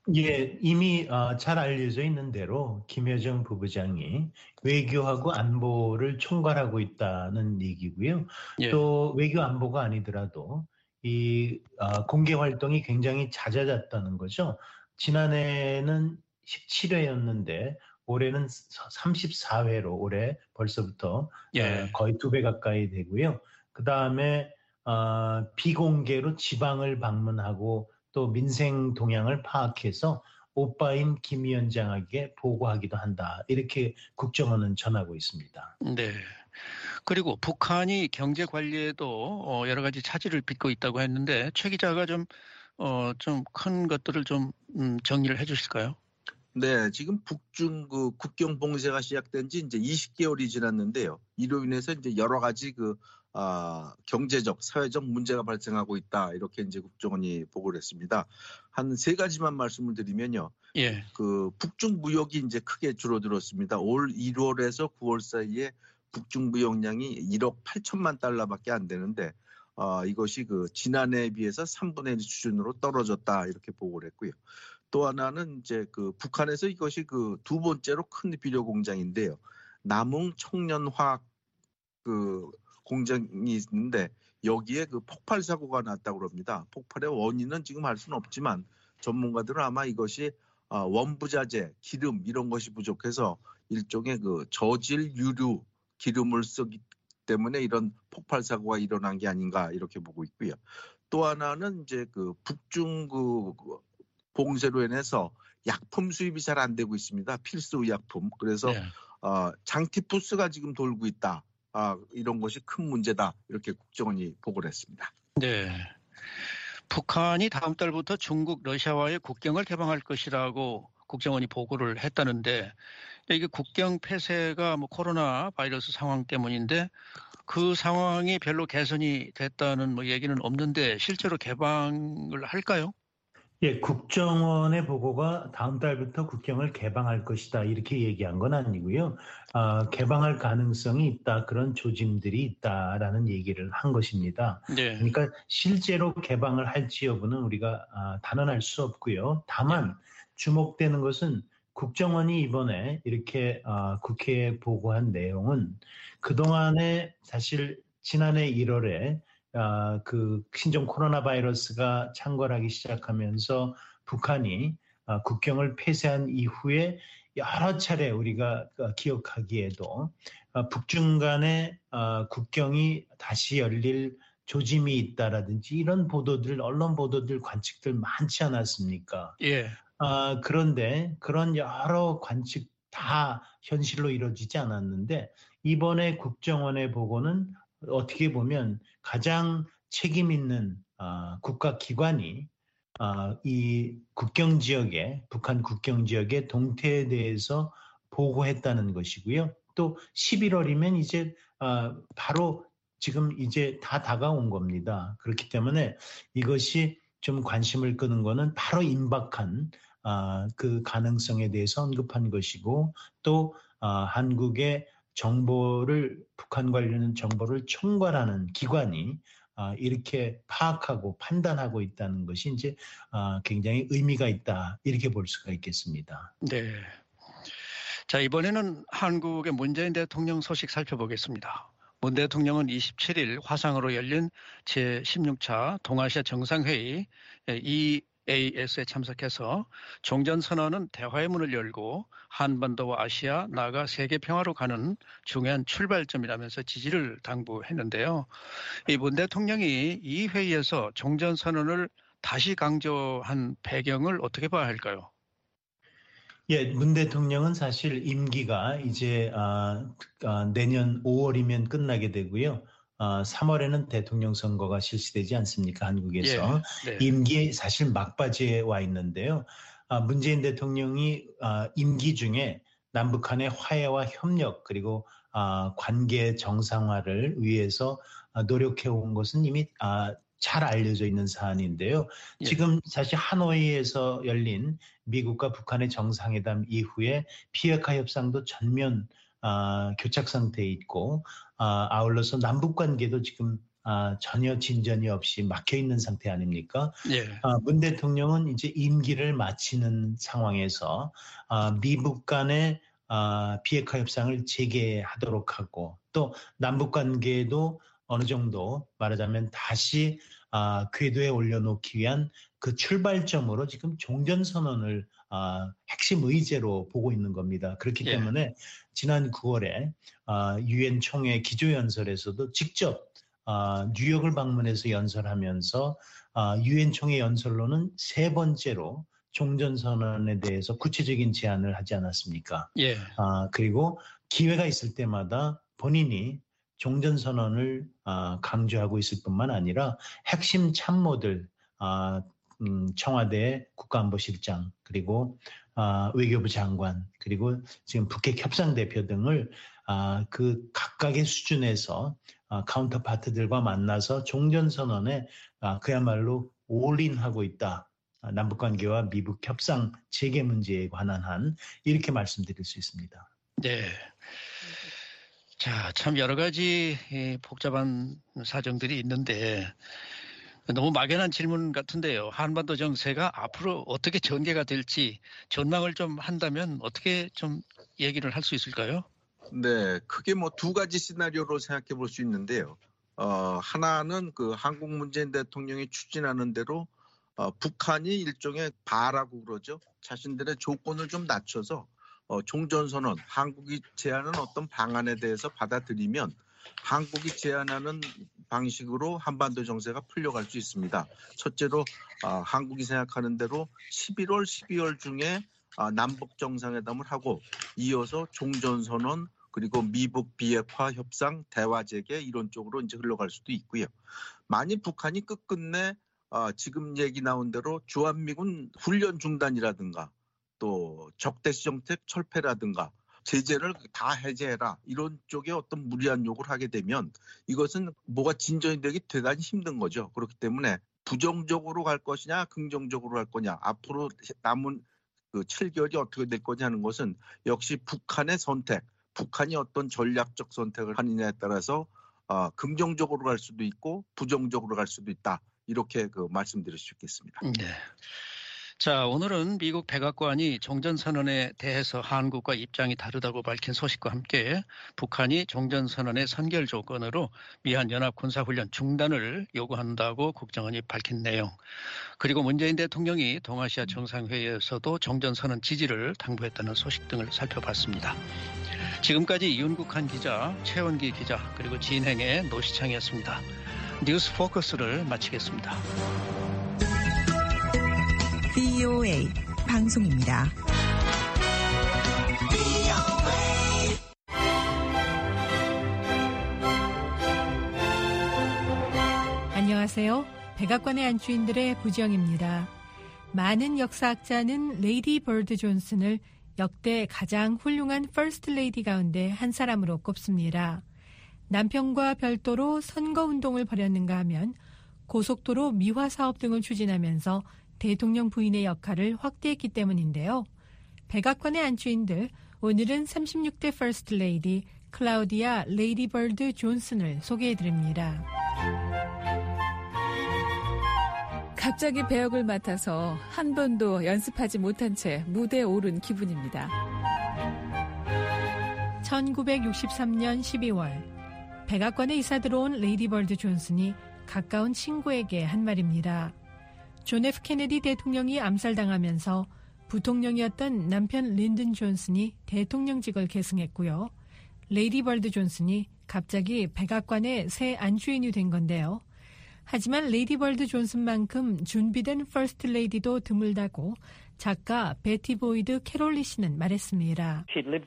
예, 이미 어, 잘 알려져 있는 대로 김여정 부부장이 외교하고 안보를 총괄하고 있다는 얘기고요. 예. 또 외교 안보가 아니더라도 이 어, 공개 활동이 굉장히 잦아졌다는 거죠. 지난해는 십칠 회였는데 올해는 삼십사 회로 올해 벌써부터 예. 어, 거의 두 배 가까이 되고요. 그 다음에 어, 비공개로 지방을 방문하고 또 민생 동향을 파악해서 오빠인 김 위원장에게 보고하기도 한다. 이렇게 국정원은 전하고 있습니다. 네. 그리고 북한이 경제 관리에도 어, 여러 가지 차질을 빚고 있다고 했는데 최 기자가 좀 어, 좀 큰 것들을 좀 음, 정리를 해주실까요? 네, 지금 북중 그 국경 봉쇄가 시작된 지 이제 이십 개월이 지났는데요. 이로 인해서 이제 여러 가지 그 아, 경제적, 사회적 문제가 발생하고 있다. 이렇게 이제 국정원이 보고를 했습니다. 한 세 가지만 말씀을 드리면요. 예. 그 북중 무역이 이제 크게 줄어들었습니다. 올 일월에서 구월 사이에 북중 무역량이 일억 팔천만 달러밖에 안 되는데 어, 이것이 그 지난해에 비해서 삼분의 일 수준으로 떨어졌다. 이렇게 보고를 했고요. 또 하나는 이제 그 북한에서 이것이 그 두 번째로 큰 비료 공장인데요. 남웅 청년화학 그 공장이 있는데 여기에 그 폭발 사고가 났다고 합니다. 폭발의 원인은 지금 알 수는 없지만 전문가들은 아마 이것이 원부자재, 기름 이런 것이 부족해서 일종의 그 저질 유류 기름을 쓰기 때문에 이런 폭발 사고가 일어난 게 아닌가 이렇게 보고 있고요. 또 하나는 이제 그 북중 그 봉쇄로 인해서 약품 수입이 잘 안 되고 있습니다. 필수 의약품. 그래서 네. 어, 장티푸스가 지금 돌고 있다. 아, 이런 것이 큰 문제다. 이렇게 국정원이 보고를 했습니다. 네. 북한이 다음 달부터 중국, 러시아와의 국경을 개방할 것이라고 국정원이 보고를 했다는데 이게 국경 폐쇄가 뭐 코로나 바이러스 상황 때문인데 그 상황이 별로 개선이 됐다는 뭐 얘기는 없는데 실제로 개방을 할까요? 예, 국정원의 보고가 다음 달부터 국경을 개방할 것이다 이렇게 얘기한 건 아니고요. 어, 개방할 가능성이 있다 그런 조짐들이 있다라는 얘기를 한 것입니다. 네. 그러니까 실제로 개방을 할지 여부는 우리가 어, 단언할 수 없고요. 다만 주목되는 것은 국정원이 이번에 이렇게 어, 국회에 보고한 내용은 그동안에 사실 지난해 일월에 아, 그 신종 코로나 바이러스가 창궐하기 시작하면서 북한이 아, 국경을 폐쇄한 이후에 여러 차례 우리가 기억하기에도 아, 북중 간의 아, 국경이 다시 열릴 조짐이 있다라든지 이런 보도들, 언론 보도들, 관측들 많지 않았습니까? 예. 아, 그런데 그런 여러 관측 다 현실로 이루어지지 않았는데 이번에 국정원의 보고는 어떻게 보면 가장 책임 있는 어, 국가기관이 어, 이 국경 지역에 북한 국경 지역의 동태에 대해서 보고했다는 것이고요. 또 십일월이면 이제 어, 바로 지금 이제 다 다가온 겁니다. 그렇기 때문에 이것이 좀 관심을 끄는 거는 바로 임박한 어, 그 가능성에 대해서 언급한 것이고 또 어, 한국의 정보를 북한 관련 정보를 총괄하는 기관이 어, 이렇게 파악하고 판단하고 있다는 것이 이제 어, 굉장히 의미가 있다 이렇게 볼 수가 있겠습니다. 네. 자, 이번에는 한국의 문재인 대통령 소식 살펴보겠습니다. 문 대통령은 이십칠일 화상으로 열린 제십육 차 동아시아 정상회의 이에이에스에 참석해서 종전선언은 대화의 문을 열고 한반도와 아시아, 나아가 세계 평화로 가는 중요한 출발점이라면서 지지를 당부했는데요. 이 문 대통령이 이 회의에서 종전선언을 다시 강조한 배경을 어떻게 봐야 할까요? 예, 문 대통령은 사실 임기가 이제 어, 어, 내년 오월이면 끝나게 되고요. 어, 삼월에는 대통령 선거가 실시되지 않습니까? 한국에서. 예, 네. 임기 사실 막바지에 와 있는데요. 어, 문재인 대통령이 어, 임기 중에 남북한의 화해와 협력 그리고 어, 관계 정상화를 위해서 어, 노력해온 것은 이미 어, 잘 알려져 있는 사안인데요. 예. 지금 사실 하노이에서 열린 미국과 북한의 정상회담 이후에 비핵화 협상도 전면 어, 교착 상태에 있고 어, 아울러서 남북 관계도 지금 아, 전혀 진전이 없이 막혀 있는 상태 아닙니까? 예. 아, 문 대통령은 이제 임기를 마치는 상황에서 아, 미북 간의 아, 비핵화 협상을 재개하도록 하고 또 남북 관계도 어느 정도 말하자면 다시 아, 궤도에 올려놓기 위한 그 출발점으로 지금 종전선언을 아, 핵심 의제로 보고 있는 겁니다. 그렇기 예. 때문에 지난 구월에 아, 유엔 총회 기조연설에서도 직접 아, 뉴욕을 방문해서 연설하면서 아, 유엔 총회 연설로는 세 번째로 종전선언에 대해서 구체적인 제안을 하지 않았습니까? 예. 아, 그리고 기회가 있을 때마다 본인이 종전선언을 아, 강조하고 있을 뿐만 아니라 핵심 참모들, 아, 음, 청와대 국가안보실장, 그리고 아, 외교부 장관, 그리고 지금 북핵 협상대표 등을 아, 그 각각의 수준에서 아, 카운터파트들과 만나서 종전선언에 아, 그야말로 올인하고 있다. 아, 남북관계와 미북 협상 재개 문제에 관한 한 이렇게 말씀드릴 수 있습니다. 네. 자, 참 여러 가지 복잡한 사정들이 있는데 너무 막연한 질문 같은데요. 한반도 정세가 앞으로 어떻게 전개가 될지 전망을 좀 한다면 어떻게 좀 얘기를 할 수 있을까요? 네, 크게 뭐 두 가지 시나리오로 생각해 볼 수 있는데요. 어, 하나는 그 한국 문재인 대통령이 추진하는 대로 어, 북한이 일종의 바라고 그러죠. 자신들의 조건을 좀 낮춰서 어, 종전선언, 한국이 제안한 어떤 방안에 대해서 받아들이면 한국이 제안하는 방식으로 한반도 정세가 풀려갈 수 있습니다. 첫째로 어, 한국이 생각하는 대로 십일월, 십이월 중에 어, 남북 정상회담을 하고 이어서 종전선언 그리고 미북 비핵화 협상 대화 재개 이런 쪽으로 이제 흘러갈 수도 있고요. 만일 북한이 끝끝내 어, 지금 얘기 나온 대로 주한미군 훈련 중단이라든가 또 적대시 정책 철폐라든가 제재를 다 해제해라 이런 쪽에 어떤 무리한 요구를 하게 되면 이것은 뭐가 진전이 되기 대단히 힘든 거죠. 그렇기 때문에 부정적으로 갈 것이냐 긍정적으로 갈 거냐 앞으로 남은 그 칠 개월이 어떻게 될 거냐 하는 것은 역시 북한의 선택, 북한이 어떤 전략적 선택을 하느냐에 따라서 어, 긍정적으로 갈 수도 있고 부정적으로 갈 수도 있다. 이렇게 그 말씀드릴 수 있겠습니다. 네. 자, 오늘은 미국 백악관이 종전선언에 대해서 한국과 입장이 다르다고 밝힌 소식과 함께 북한이 종전선언의 선결 조건으로 미한 연합군사훈련 중단을 요구한다고 국정원이 밝힌 내용, 그리고 문재인 대통령이 동아시아 정상회의에서도 종전선언 지지를 당부했다는 소식 등을 살펴봤습니다. 지금까지 윤국한 기자, 최원기 기자, 그리고 진행의 노시창이었습니다. 뉴스 포커스를 마치겠습니다. 브이오에이 방송입니다. 안녕하세요. 백악관의 안주인들의 부정입니다. 많은 역사학자는 레이디 버드 존슨을 역대 가장 훌륭한 퍼스트 레이디 가운데 한 사람으로 꼽습니다. 남편과 별도로 선거운동을 벌였는가 하면 고속도로 미화 사업 등을 추진하면서 대통령 부인의 역할을 확대했기 때문인데요. 백악관의 안주인들, 오늘은 삼십육 대 퍼스트 레이디 클라우디아 레이디 버드 존슨을 소개해드립니다. 갑자기 배역을 맡아서 한 번도 연습하지 못한 채 무대에 오른 기분입니다. 천구백육십삼 년 십이월 백악관에 이사 들어온 레이디 버드 존슨이 가까운 친구에게 한 말입니다. 존 에프 케네디 대통령이 암살당하면서 부통령이었던 남편 린든 존슨이 대통령직을 계승했고요. 레이디 버드 존슨이 갑자기 백악관의 새 안주인이 된 건데요. 하지만 레이디 버드 존슨만큼 준비된 퍼스트 레이디도 드물다고 작가 베티 보이드 캐롤리 씨는 말했습니다.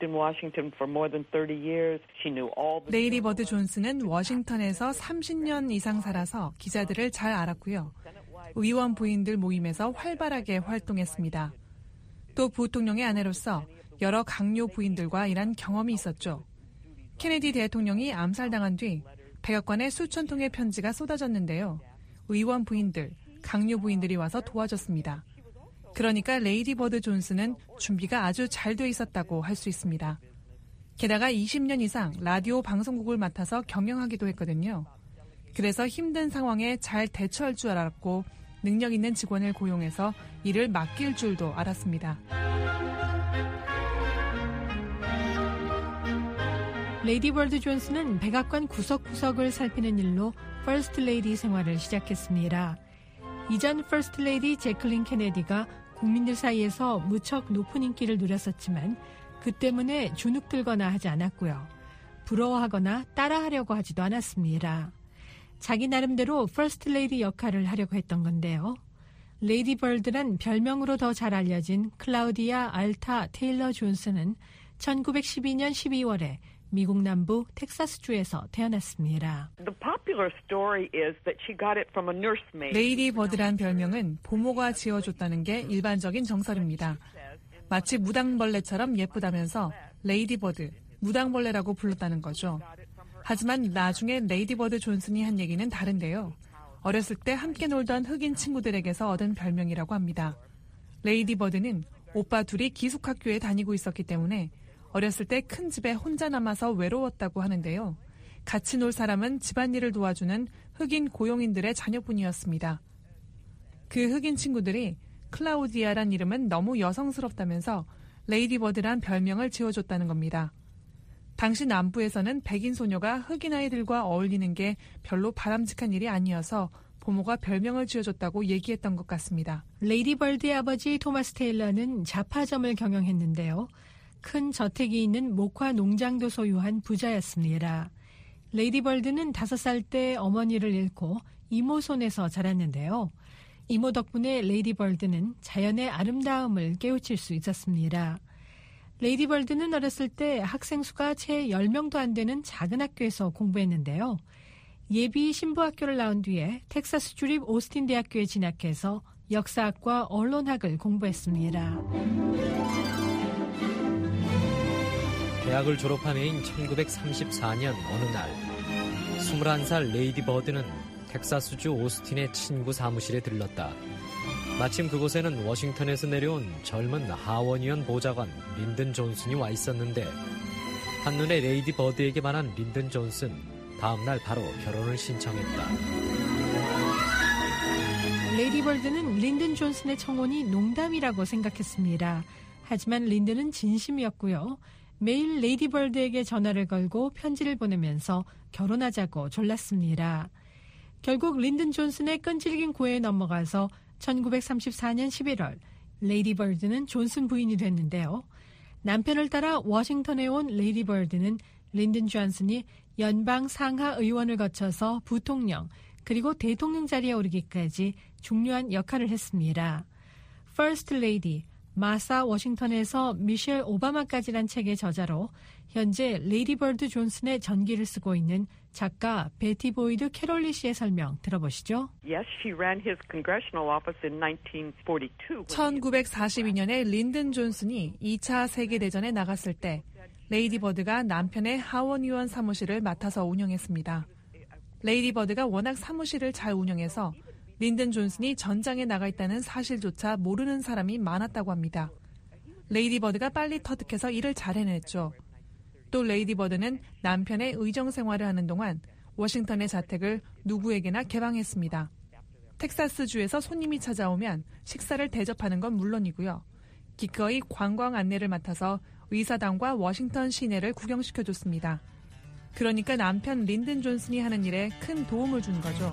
레이디 버드 존슨은 워싱턴에서 삼십 년 이상 살아서 기자들을 잘 알았고요. 의원 부인들 모임에서 활발하게 활동했습니다. 또 부통령의 아내로서 여러 강요 부인들과 일한 경험이 있었죠. 케네디 대통령이 암살당한 뒤 백악관에 수천 통의 편지가 쏟아졌는데요. 의원 부인들, 강요 부인들이 와서 도와줬습니다. 그러니까 레이디 버드 존슨은 준비가 아주 잘 돼 있었다고 할 수 있습니다. 게다가 이십 년 이상 라디오 방송국을 맡아서 경영하기도 했거든요. 그래서 힘든 상황에 잘 대처할 줄 알았고 능력 있는 직원을 고용해서 일을 맡길 줄도 알았습니다. 레이디 버드 존슨은 백악관 구석구석을 살피는 일로 퍼스트 레이디 생활을 시작했습니다. 이전 퍼스트 레이디 제클린 케네디가 국민들 사이에서 무척 높은 인기를 누렸었지만 그 때문에 주눅들거나 하지 않았고요. 부러워하거나 따라하려고 하지도 않았습니다. 자기 나름대로 퍼스트 레이디 역할을 하려고 했던 건데요. 레이디 버드란 별명으로 더 잘 알려진 클라우디아 알타 테일러 존슨은 천구백십이 년 십이월에 미국 남부 텍사스주에서 태어났습니다. 레이디 버드란 별명은 부모가 지어줬다는 게 일반적인 정설입니다. 마치 무당벌레처럼 예쁘다면서 레이디 버드, 무당벌레라고 불렀다는 거죠. 하지만 나중에 레이디 버드 존슨이 한 얘기는 다른데요. 어렸을 때 함께 놀던 흑인 친구들에게서 얻은 별명이라고 합니다. 레이디 버드는 오빠 둘이 기숙학교에 다니고 있었기 때문에 어렸을 때 큰 집에 혼자 남아서 외로웠다고 하는데요. 같이 놀 사람은 집안일을 도와주는 흑인 고용인들의 자녀뿐이었습니다. 그 흑인 친구들이 클라우디아란 이름은 너무 여성스럽다면서 레이디 버드란 별명을 지어줬다는 겁니다. 당시 남부에서는 백인 소녀가 흑인 아이들과 어울리는 게 별로 바람직한 일이 아니어서 부모가 별명을 지어줬다고 얘기했던 것 같습니다. 레이디 버드의 아버지 토마스 테일러는 잡화점을 경영했는데요. 큰 저택이 있는 목화 농장도 소유한 부자였습니다. 레이디 버드는 다섯 살 때 어머니를 잃고 이모 손에서 자랐는데요. 이모 덕분에 레이디 버드는 자연의 아름다움을 깨우칠 수 있었습니다. 레이디 버드는 어렸을 때 학생 수가 채 열 명도 안 되는 작은 학교에서 공부했는데요. 예비 신부학교를 나온 뒤에 텍사스 주립 오스틴 대학교에 진학해서 역사학과 언론학을 공부했습니다. 대학을 졸업한 해인 천구백삼십사 년 어느 날 스물한 살 레이디 버드는 텍사스주 오스틴의 친구 사무실에 들렀다. 마침 그곳에는 워싱턴에서 내려온 젊은 하원의원 보좌관 린든 존슨이 와 있었는데 한눈에 레이디 버드에게 반한 린든 존슨, 다음날 바로 결혼을 신청했다. 레이디 버드는 린든 존슨의 청혼이 농담이라고 생각했습니다. 하지만 린든은 진심이었고요. 매일 레이디 버드에게 전화를 걸고 편지를 보내면서 결혼하자고 졸랐습니다. 결국 린든 존슨의 끈질긴 고해에 넘어가서 천구백삼십사 년 십일월 레이디 버드는 존슨 부인이 됐는데요. 남편을 따라 워싱턴에 온 레이디 버드는 린든 존슨이 연방 상하 의원을 거쳐서 부통령 그리고 대통령 자리에 오르기까지 중요한 역할을 했습니다. First Lady, 마사 워싱턴에서 미셸 오바마까지란 책의 저자로 현재 레이디 버드 존슨의 전기를 쓰고 있는 작가 베티 보이드 캐롤리 씨의 설명 들어보시죠. 천구백사십이 년에 린든 존슨이 이 차 세계대전에 나갔을 때 레이디 버드가 남편의 하원의원 사무실을 맡아서 운영했습니다. 레이디 버드가 워낙 사무실을 잘 운영해서 린든 존슨이 전장에 나가 있다는 사실조차 모르는 사람이 많았다고 합니다. 레이디 버드가 빨리 터득해서 일을 잘 해냈죠. 또 레이디 버드는 남편의 의정 생활을 하는 동안 워싱턴의 자택을 누구에게나 개방했습니다. 텍사스주에서 손님이 찾아오면 식사를 대접하는 건 물론이고요. 기꺼이 관광 안내를 맡아서 의사당과 워싱턴 시내를 구경시켜줬습니다. 그러니까 남편 린든 존슨이 하는 일에 큰 도움을 준 거죠.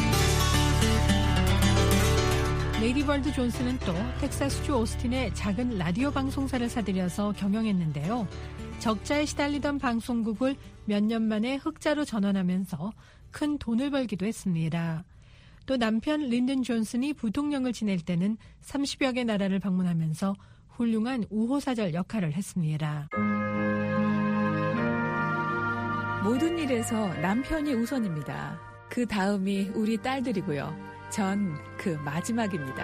레이디 버드 존슨은 또 텍사스주 오스틴에 작은 라디오 방송사를 사들여서 경영했는데요. 적자에 시달리던 방송국을 몇 년 만에 흑자로 전환하면서 큰 돈을 벌기도 했습니다. 또 남편 린든 존슨이 부통령을 지낼 때는 삼십여 개 나라를 방문하면서 훌륭한 우호사절 역할을 했습니다. 모든 일에서 남편이 우선입니다. 그 다음이 우리 딸들이고요. 전 그 마지막입니다.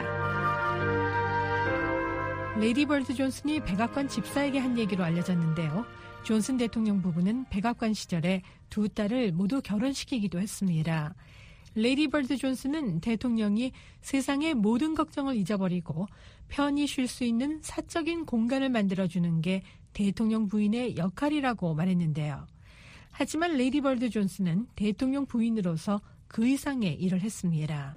레이디 버드 존슨이 백악관 집사에게 한 얘기로 알려졌는데요. 존슨 대통령 부부는 백악관 시절에 두 딸을 모두 결혼시키기도 했습니다. 레이디 버드 존슨은 대통령이 세상의 모든 걱정을 잊어버리고 편히 쉴 수 있는 사적인 공간을 만들어주는 게 대통령 부인의 역할이라고 말했는데요. 하지만 레이디 버드 존슨은 대통령 부인으로서 그 이상의 일을 했습니다.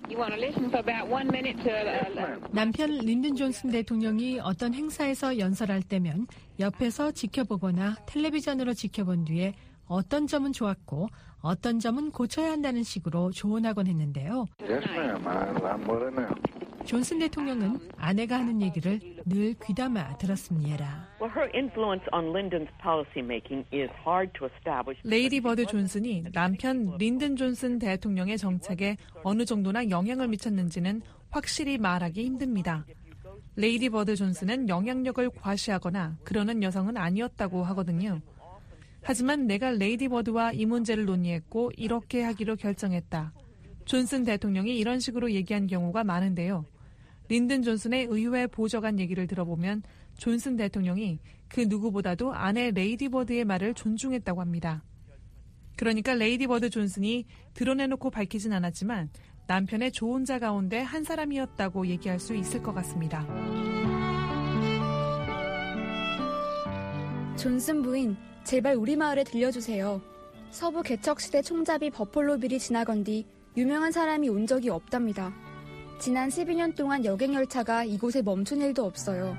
남편 린든 존슨 대통령이 어떤 행사에서 연설할 때면 옆에서 지켜보거나 텔레비전으로 지켜본 뒤에 어떤 점은 좋았고 어떤 점은 고쳐야 한다는 식으로 조언하곤 했는데요. 존슨 대통령은 아내가 하는 얘기를 늘 귀담아 들었습니다. 레이디 버드 존슨이 남편 린든 존슨 대통령의 정책에 어느 정도나 영향을 미쳤는지는 확실히 말하기 힘듭니다. 레이디 버드 존슨은 영향력을 과시하거나 그러는 여성은 아니었다고 하거든요. 하지만 내가 레이디 버드와 이 문제를 논의했고 이렇게 하기로 결정했다. 존슨 대통령이 이런 식으로 얘기한 경우가 많은데요. 린든 존슨의 의회 보좌관 얘기를 들어보면 존슨 대통령이 그 누구보다도 아내 레이디 버드의 말을 존중했다고 합니다. 그러니까 레이디 버드 존슨이 드러내놓고 밝히진 않았지만 남편의 조언자 가운데 한 사람이었다고 얘기할 수 있을 것 같습니다. 존슨 부인, 제발 우리 마을에 들려주세요. 서부 개척시대 총잡이 버폴로 빌이 지나건 뒤 유명한 사람이 온 적이 없답니다. 지난 십이 년 동안 여객열차가 이곳에 멈춘 일도 없어요.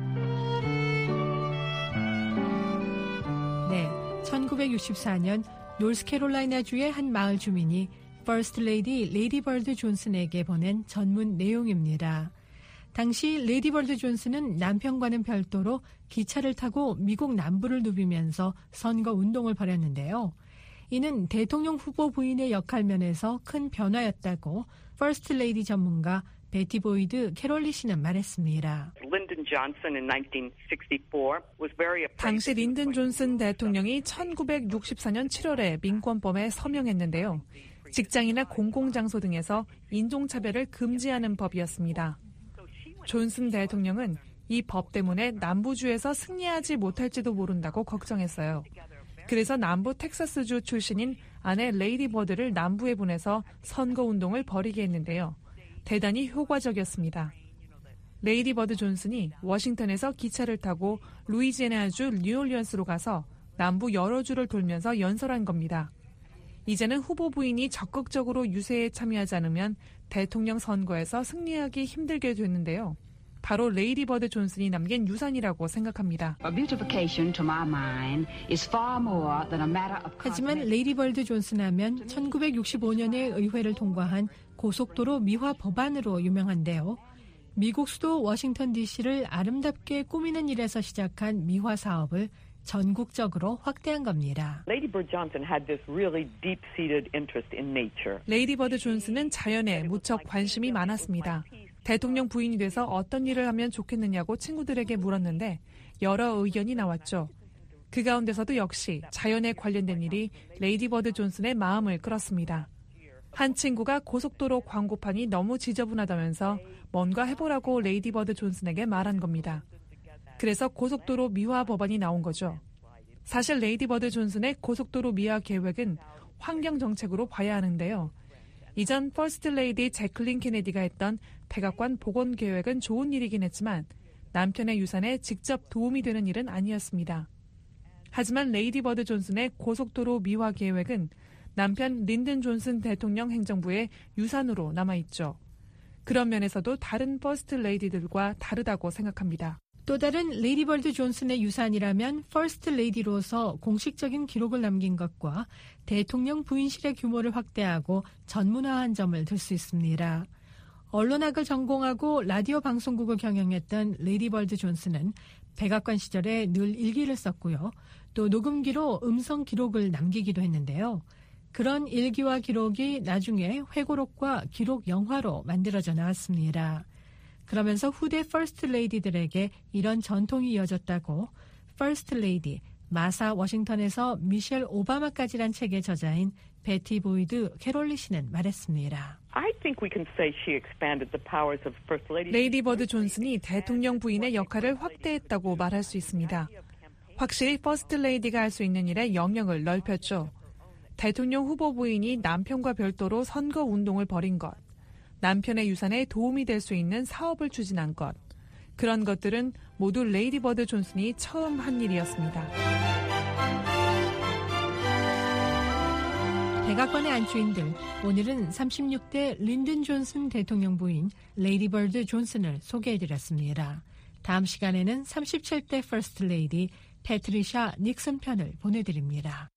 네, 천구백육십사 년 노스캐롤라이나주의 한 마을 주민이 퍼스트 레이디 레이디 버드 존슨에게 보낸 전문 내용입니다. 당시 레이디 버드 존슨은 남편과는 별도로 기차를 타고 미국 남부를 누비면서 선거 운동을 벌였는데요. 이는 대통령 후보 부인의 역할 면에서 큰 변화였다고 퍼스트 레이디 전문가 베티 보이드 캐롤리 씨는 말했습니다. 당시 린든 존슨 대통령이 천구백육십사 년 칠월에 민권법에 서명했는데요. 직장이나 공공장소 등에서 인종차별을 금지하는 법이었습니다. 존슨 대통령은 이 법 때문에 남부주에서 승리하지 못할지도 모른다고 걱정했어요. 그래서 남부 텍사스주 출신인 아내 레이디 버드를 남부에 보내서 선거운동을 벌이게 했는데요. 대단히 효과적이었습니다. 레이디 버드 존슨이 워싱턴에서 기차를 타고 루이지애나주 뉴올리언스로 가서 남부 여러 주를 돌면서 연설한 겁니다. 이제는 후보 부인이 적극적으로 유세에 참여하지 않으면 대통령 선거에서 승리하기 힘들게 됐는데요. 바로 레이디 버드 존슨이 남긴 유산이라고 생각합니다. 하지만 레이디 버드 존슨 하면 천구백육십오 년에 의회를 통과한 고속도로 미화 법안으로 유명한데요. 미국 수도 워싱턴 디씨를 아름답게 꾸미는 일에서 시작한 미화 사업을 전국적으로 확대한 겁니다. 레이디 버드 존슨은 자연에 무척 관심이 많았습니다. 대통령 부인이 돼서 어떤 일을 하면 좋겠느냐고 친구들에게 물었는데 여러 의견이 나왔죠. 그 가운데서도 역시 자연에 관련된 일이 레이디 버드 존슨의 마음을 끌었습니다. 한 친구가 고속도로 광고판이 너무 지저분하다면서 뭔가 해보라고 레이디 버드 존슨에게 말한 겁니다. 그래서 고속도로 미화 법안이 나온 거죠. 사실 레이디 버드 존슨의 고속도로 미화 계획은 환경정책으로 봐야 하는데요. 이전 퍼스트 레이디 제클린 케네디가 했던 백악관 복원 계획은 좋은 일이긴 했지만 남편의 유산에 직접 도움이 되는 일은 아니었습니다. 하지만 레이디 버드 존슨의 고속도로 미화 계획은 남편 린든 존슨 대통령 행정부의 유산으로 남아있죠. 그런 면에서도 다른 퍼스트 레이디들과 다르다고 생각합니다. 또 다른 레이디 버드 존슨의 유산이라면 퍼스트 레이디로서 공식적인 기록을 남긴 것과 대통령 부인실의 규모를 확대하고 전문화한 점을 들 수 있습니다. 언론학을 전공하고 라디오 방송국을 경영했던 레이디 버드 존슨은 백악관 시절에 늘 일기를 썼고요. 또 녹음기로 음성 기록을 남기기도 했는데요. 그런 일기와 기록이 나중에 회고록과 기록 영화로 만들어져 나왔습니다. 그러면서 후대 퍼스트 레이디들에게 이런 전통이 이어졌다고 퍼스트 레이디, 마사 워싱턴에서 미셸 오바마까지란 책의 저자인 베티 보이드 캐롤리 씨는 말했습니다. 레이디 버드 존슨이 대통령 부인의 역할을 확대했다고 말할 수 있습니다. 확실히 퍼스트 레이디가 할 수 있는 일에 영역을 넓혔죠. 대통령 후보 부인이 남편과 별도로 선거 운동을 벌인 것, 남편의 유산에 도움이 될 수 있는 사업을 추진한 것, 그런 것들은 모두 레이디 버드 존슨이 처음 한 일이었습니다. 백악관의 안주인들, 오늘은 삼십육 대 린든 존슨 대통령 부인 레이디 버드 존슨을 소개해드렸습니다. 다음 시간에는 삼십칠 대 퍼스트 레이디 패트리샤 닉슨 편을 보내드립니다.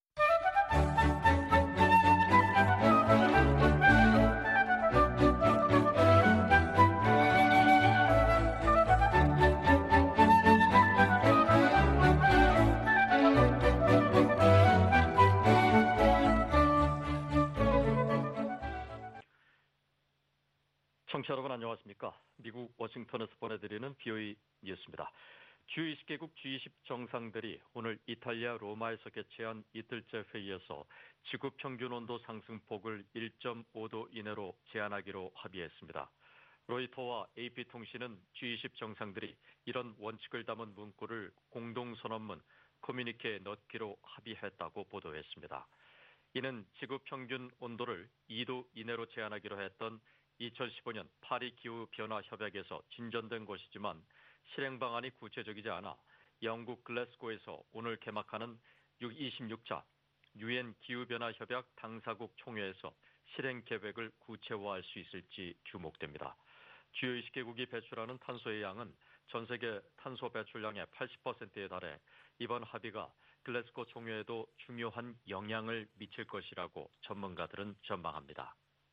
청취자 여러분 안녕하십니까? 미국 워싱턴에서 보내드리는 비오이 뉴스입니다. 주 이십 개국 지 이십 정상들이 오늘 이탈리아 로마에서 개최한 이틀째 회의에서 지구 평균 온도 상승폭을 일 점 오 도 이내로 제한하기로 합의했습니다. 로이터와 에이피통신은 지 이십 정상들이 이런 원칙을 담은 문구를 공동선언문 커뮤니케에 넣기로 합의했다고 보도했습니다. 이는 지구 평균 온도를 이 도 이내로 제한하기로 했던 이천십오 년 파리 기후변화협약에서 진전된 것이지만 실행 방안이 구체적이지 않아 영국 글래스고에서 오늘 개막하는 이십육 차 유엔 기후변화협약 당사국 총회에서 실행 계획을 구체화할 수 있을지 주목됩니다. 주요 이십 개국이 배출하는 탄소의 양은 전 세계 탄소 배출량의 팔십 퍼센트에 달해 이번 합의가 글래스고 총회에도 중요한 영향을 미칠 것이라고 전문가들은 전망합니다.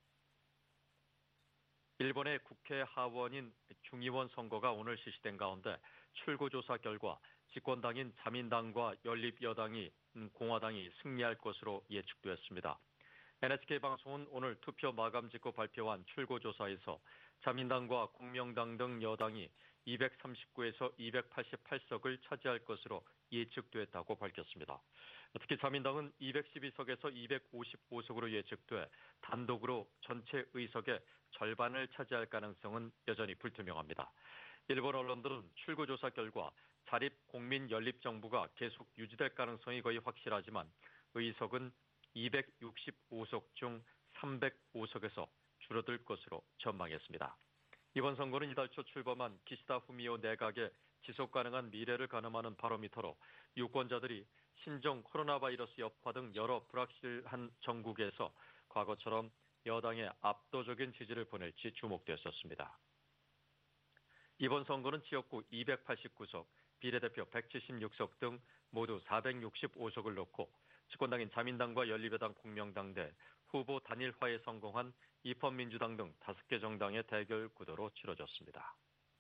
일본의 국회 하원인 중의원 선거가 오늘 실시된 가운데 출구조사 결과 집권당인 자민당과 연립여당이 공화당이 승리할 것으로 예측됐습니다. 엔에이치케이 방송은 오늘 투표 마감 직후 발표한 출구조사에서 자민당과 공명당 등 여당이 이백삼십구에서 이백팔십팔 석을 차지할 것으로 예측됐다고 밝혔습니다. 특히 자민당은 이백십이 석에서 이백오십오 석으로 예측돼 단독으로 전체 의석의 절반을 차지할 가능성은 여전히 불투명합니다. 일본 언론들은 출구조사 결과 자립국민연립정부가 계속 유지될 가능성이 거의 확실하지만 의석은 이백육십오 석 중 삼백오 석에서 줄어들 것으로 전망했습니다. 이번 선거는 이달 초 출범한 기시다 후미오 내각의 지속가능한 미래를 가늠하는 바로미터로 유권자들이 신종 코로나 바이러스 여파 등 여러 불확실한 전국에서 과거처럼 여당에 압도적인 지지를 보낼지 주목됐었습니다. 이번 선거는 지역구 이백팔십구 석, 비례대표 백칠십육 석 등 모두 사백육십오 석을 놓고 집권당인 자민당과 연립여당 공명당 대 후보 단일화에 성공한 입헌민주당 등 다섯 개 정당의 대결 구도로 치러졌습니다.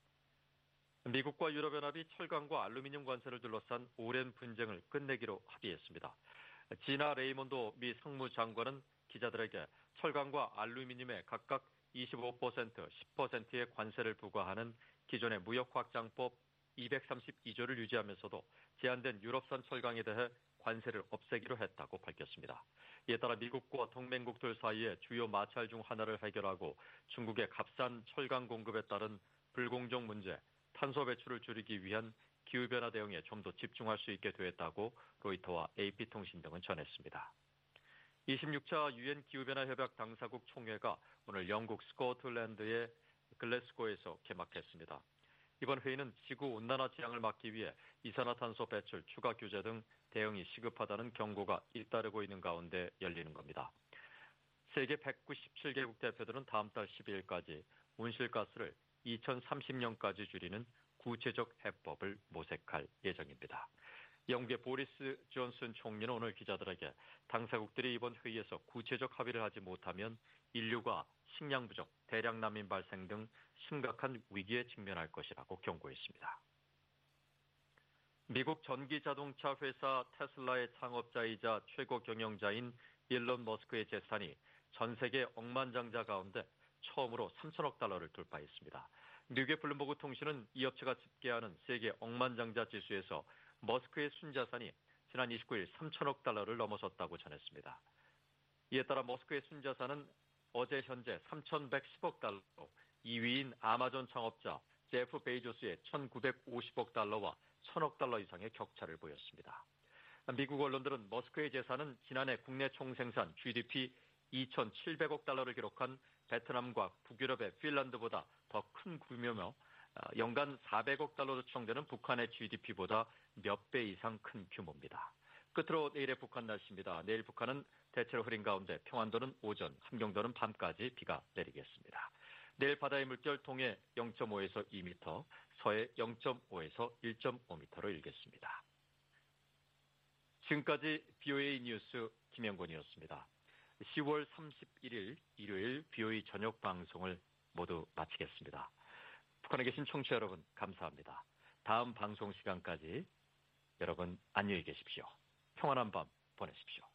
미국과 유럽연합이 철강과 알루미늄 관세를 둘러싼 오랜 분쟁을 끝내기로 합의했습니다. 지나 레이몬도 미 상무장관은 기자들에게 철강과 알루미늄에 각각 이십오 퍼센트, 십 퍼센트의 관세를 부과하는 기존의 무역확장법 이백삼십이 조를 유지하면서도 제한된 유럽산 철강에 대해 관세를 없애기로 했다고 밝혔습니다. 이에 따라 미국과 동맹국들 사이의 주요 마찰 중 하나를 해결하고 중국의 값싼 철강 공급에 따른 불공정 문제, 탄소 배출을 줄이기 위한 기후변화 대응에 좀 더 집중할 수 있게 됐다고 로이터와 에이피통신 등은 전했습니다. 이십육 차 유엔 기후변화협약 당사국 총회가 오늘 영국 스코틀랜드의 글래스고에서 개막했습니다. 이번 회의는 지구온난화 지향을 막기 위해 이산화탄소 배출 추가 규제 등 대응이 시급하다는 경고가 잇따르고 있는 가운데 열리는 겁니다. 세계 백구십칠 개국 대표들은 다음 달 십이 일까지 온실가스를 이천삼십 년까지 줄이는 구체적 해법을 모색할 예정입니다. 영국의 보리스 존슨 총리는 오늘 기자들에게 당사국들이 이번 회의에서 구체적 합의를 하지 못하면 인류가 식량 부족, 대량 난민 발생 등 심각한 위기에 직면할 것이라고 경고했습니다. 미국 전기자동차 회사 테슬라의 창업자이자 최고 경영자인 일론 머스크의 재산이 전 세계 억만장자 가운데 처음으로 삼천억 달러를 돌파했습니다. 미국의 블룸버그 통신은 이 업체가 집계하는 세계 억만장자 지수에서 머스크의 순자산이 지난 이십구 일 삼천억 달러를 넘어섰다고 전했습니다. 이에 따라 머스크의 순자산은 어제 현재 삼천백십억 달러로 이 위인 아마존 창업자 제프 베이조스의 천구백오십억 달러와 천억 달러 이상의 격차를 보였습니다. 미국 언론들은 머스크의 재산은 지난해 국내 총생산 지디피 이천칠백억 달러를 기록한 베트남과 북유럽의 핀란드보다 더 큰 규모며 연간 사백억 달러로 추정되는 북한의 지디피보다 몇 배 이상 큰 규모입니다. 끝으로 내일의 북한 날씨입니다. 내일 북한은 대체로 흐린 가운데 평안도는 오전, 함경도는 밤까지 비가 내리겠습니다. 내일 바다의 물결 동해 영 점 오에서 이 미터, 서해 영 점 오에서 일 점 오 미터로 일겠습니다. 지금까지 비오에이 뉴스 김영곤이었습니다. 시월 삼십일일 일요일 비오에이 저녁 방송을 모두 마치겠습니다. 북한에 계신 청취자 여러분 감사합니다. 다음 방송 시간까지 여러분 안녕히 계십시오. 평안한 밤 보내십시오.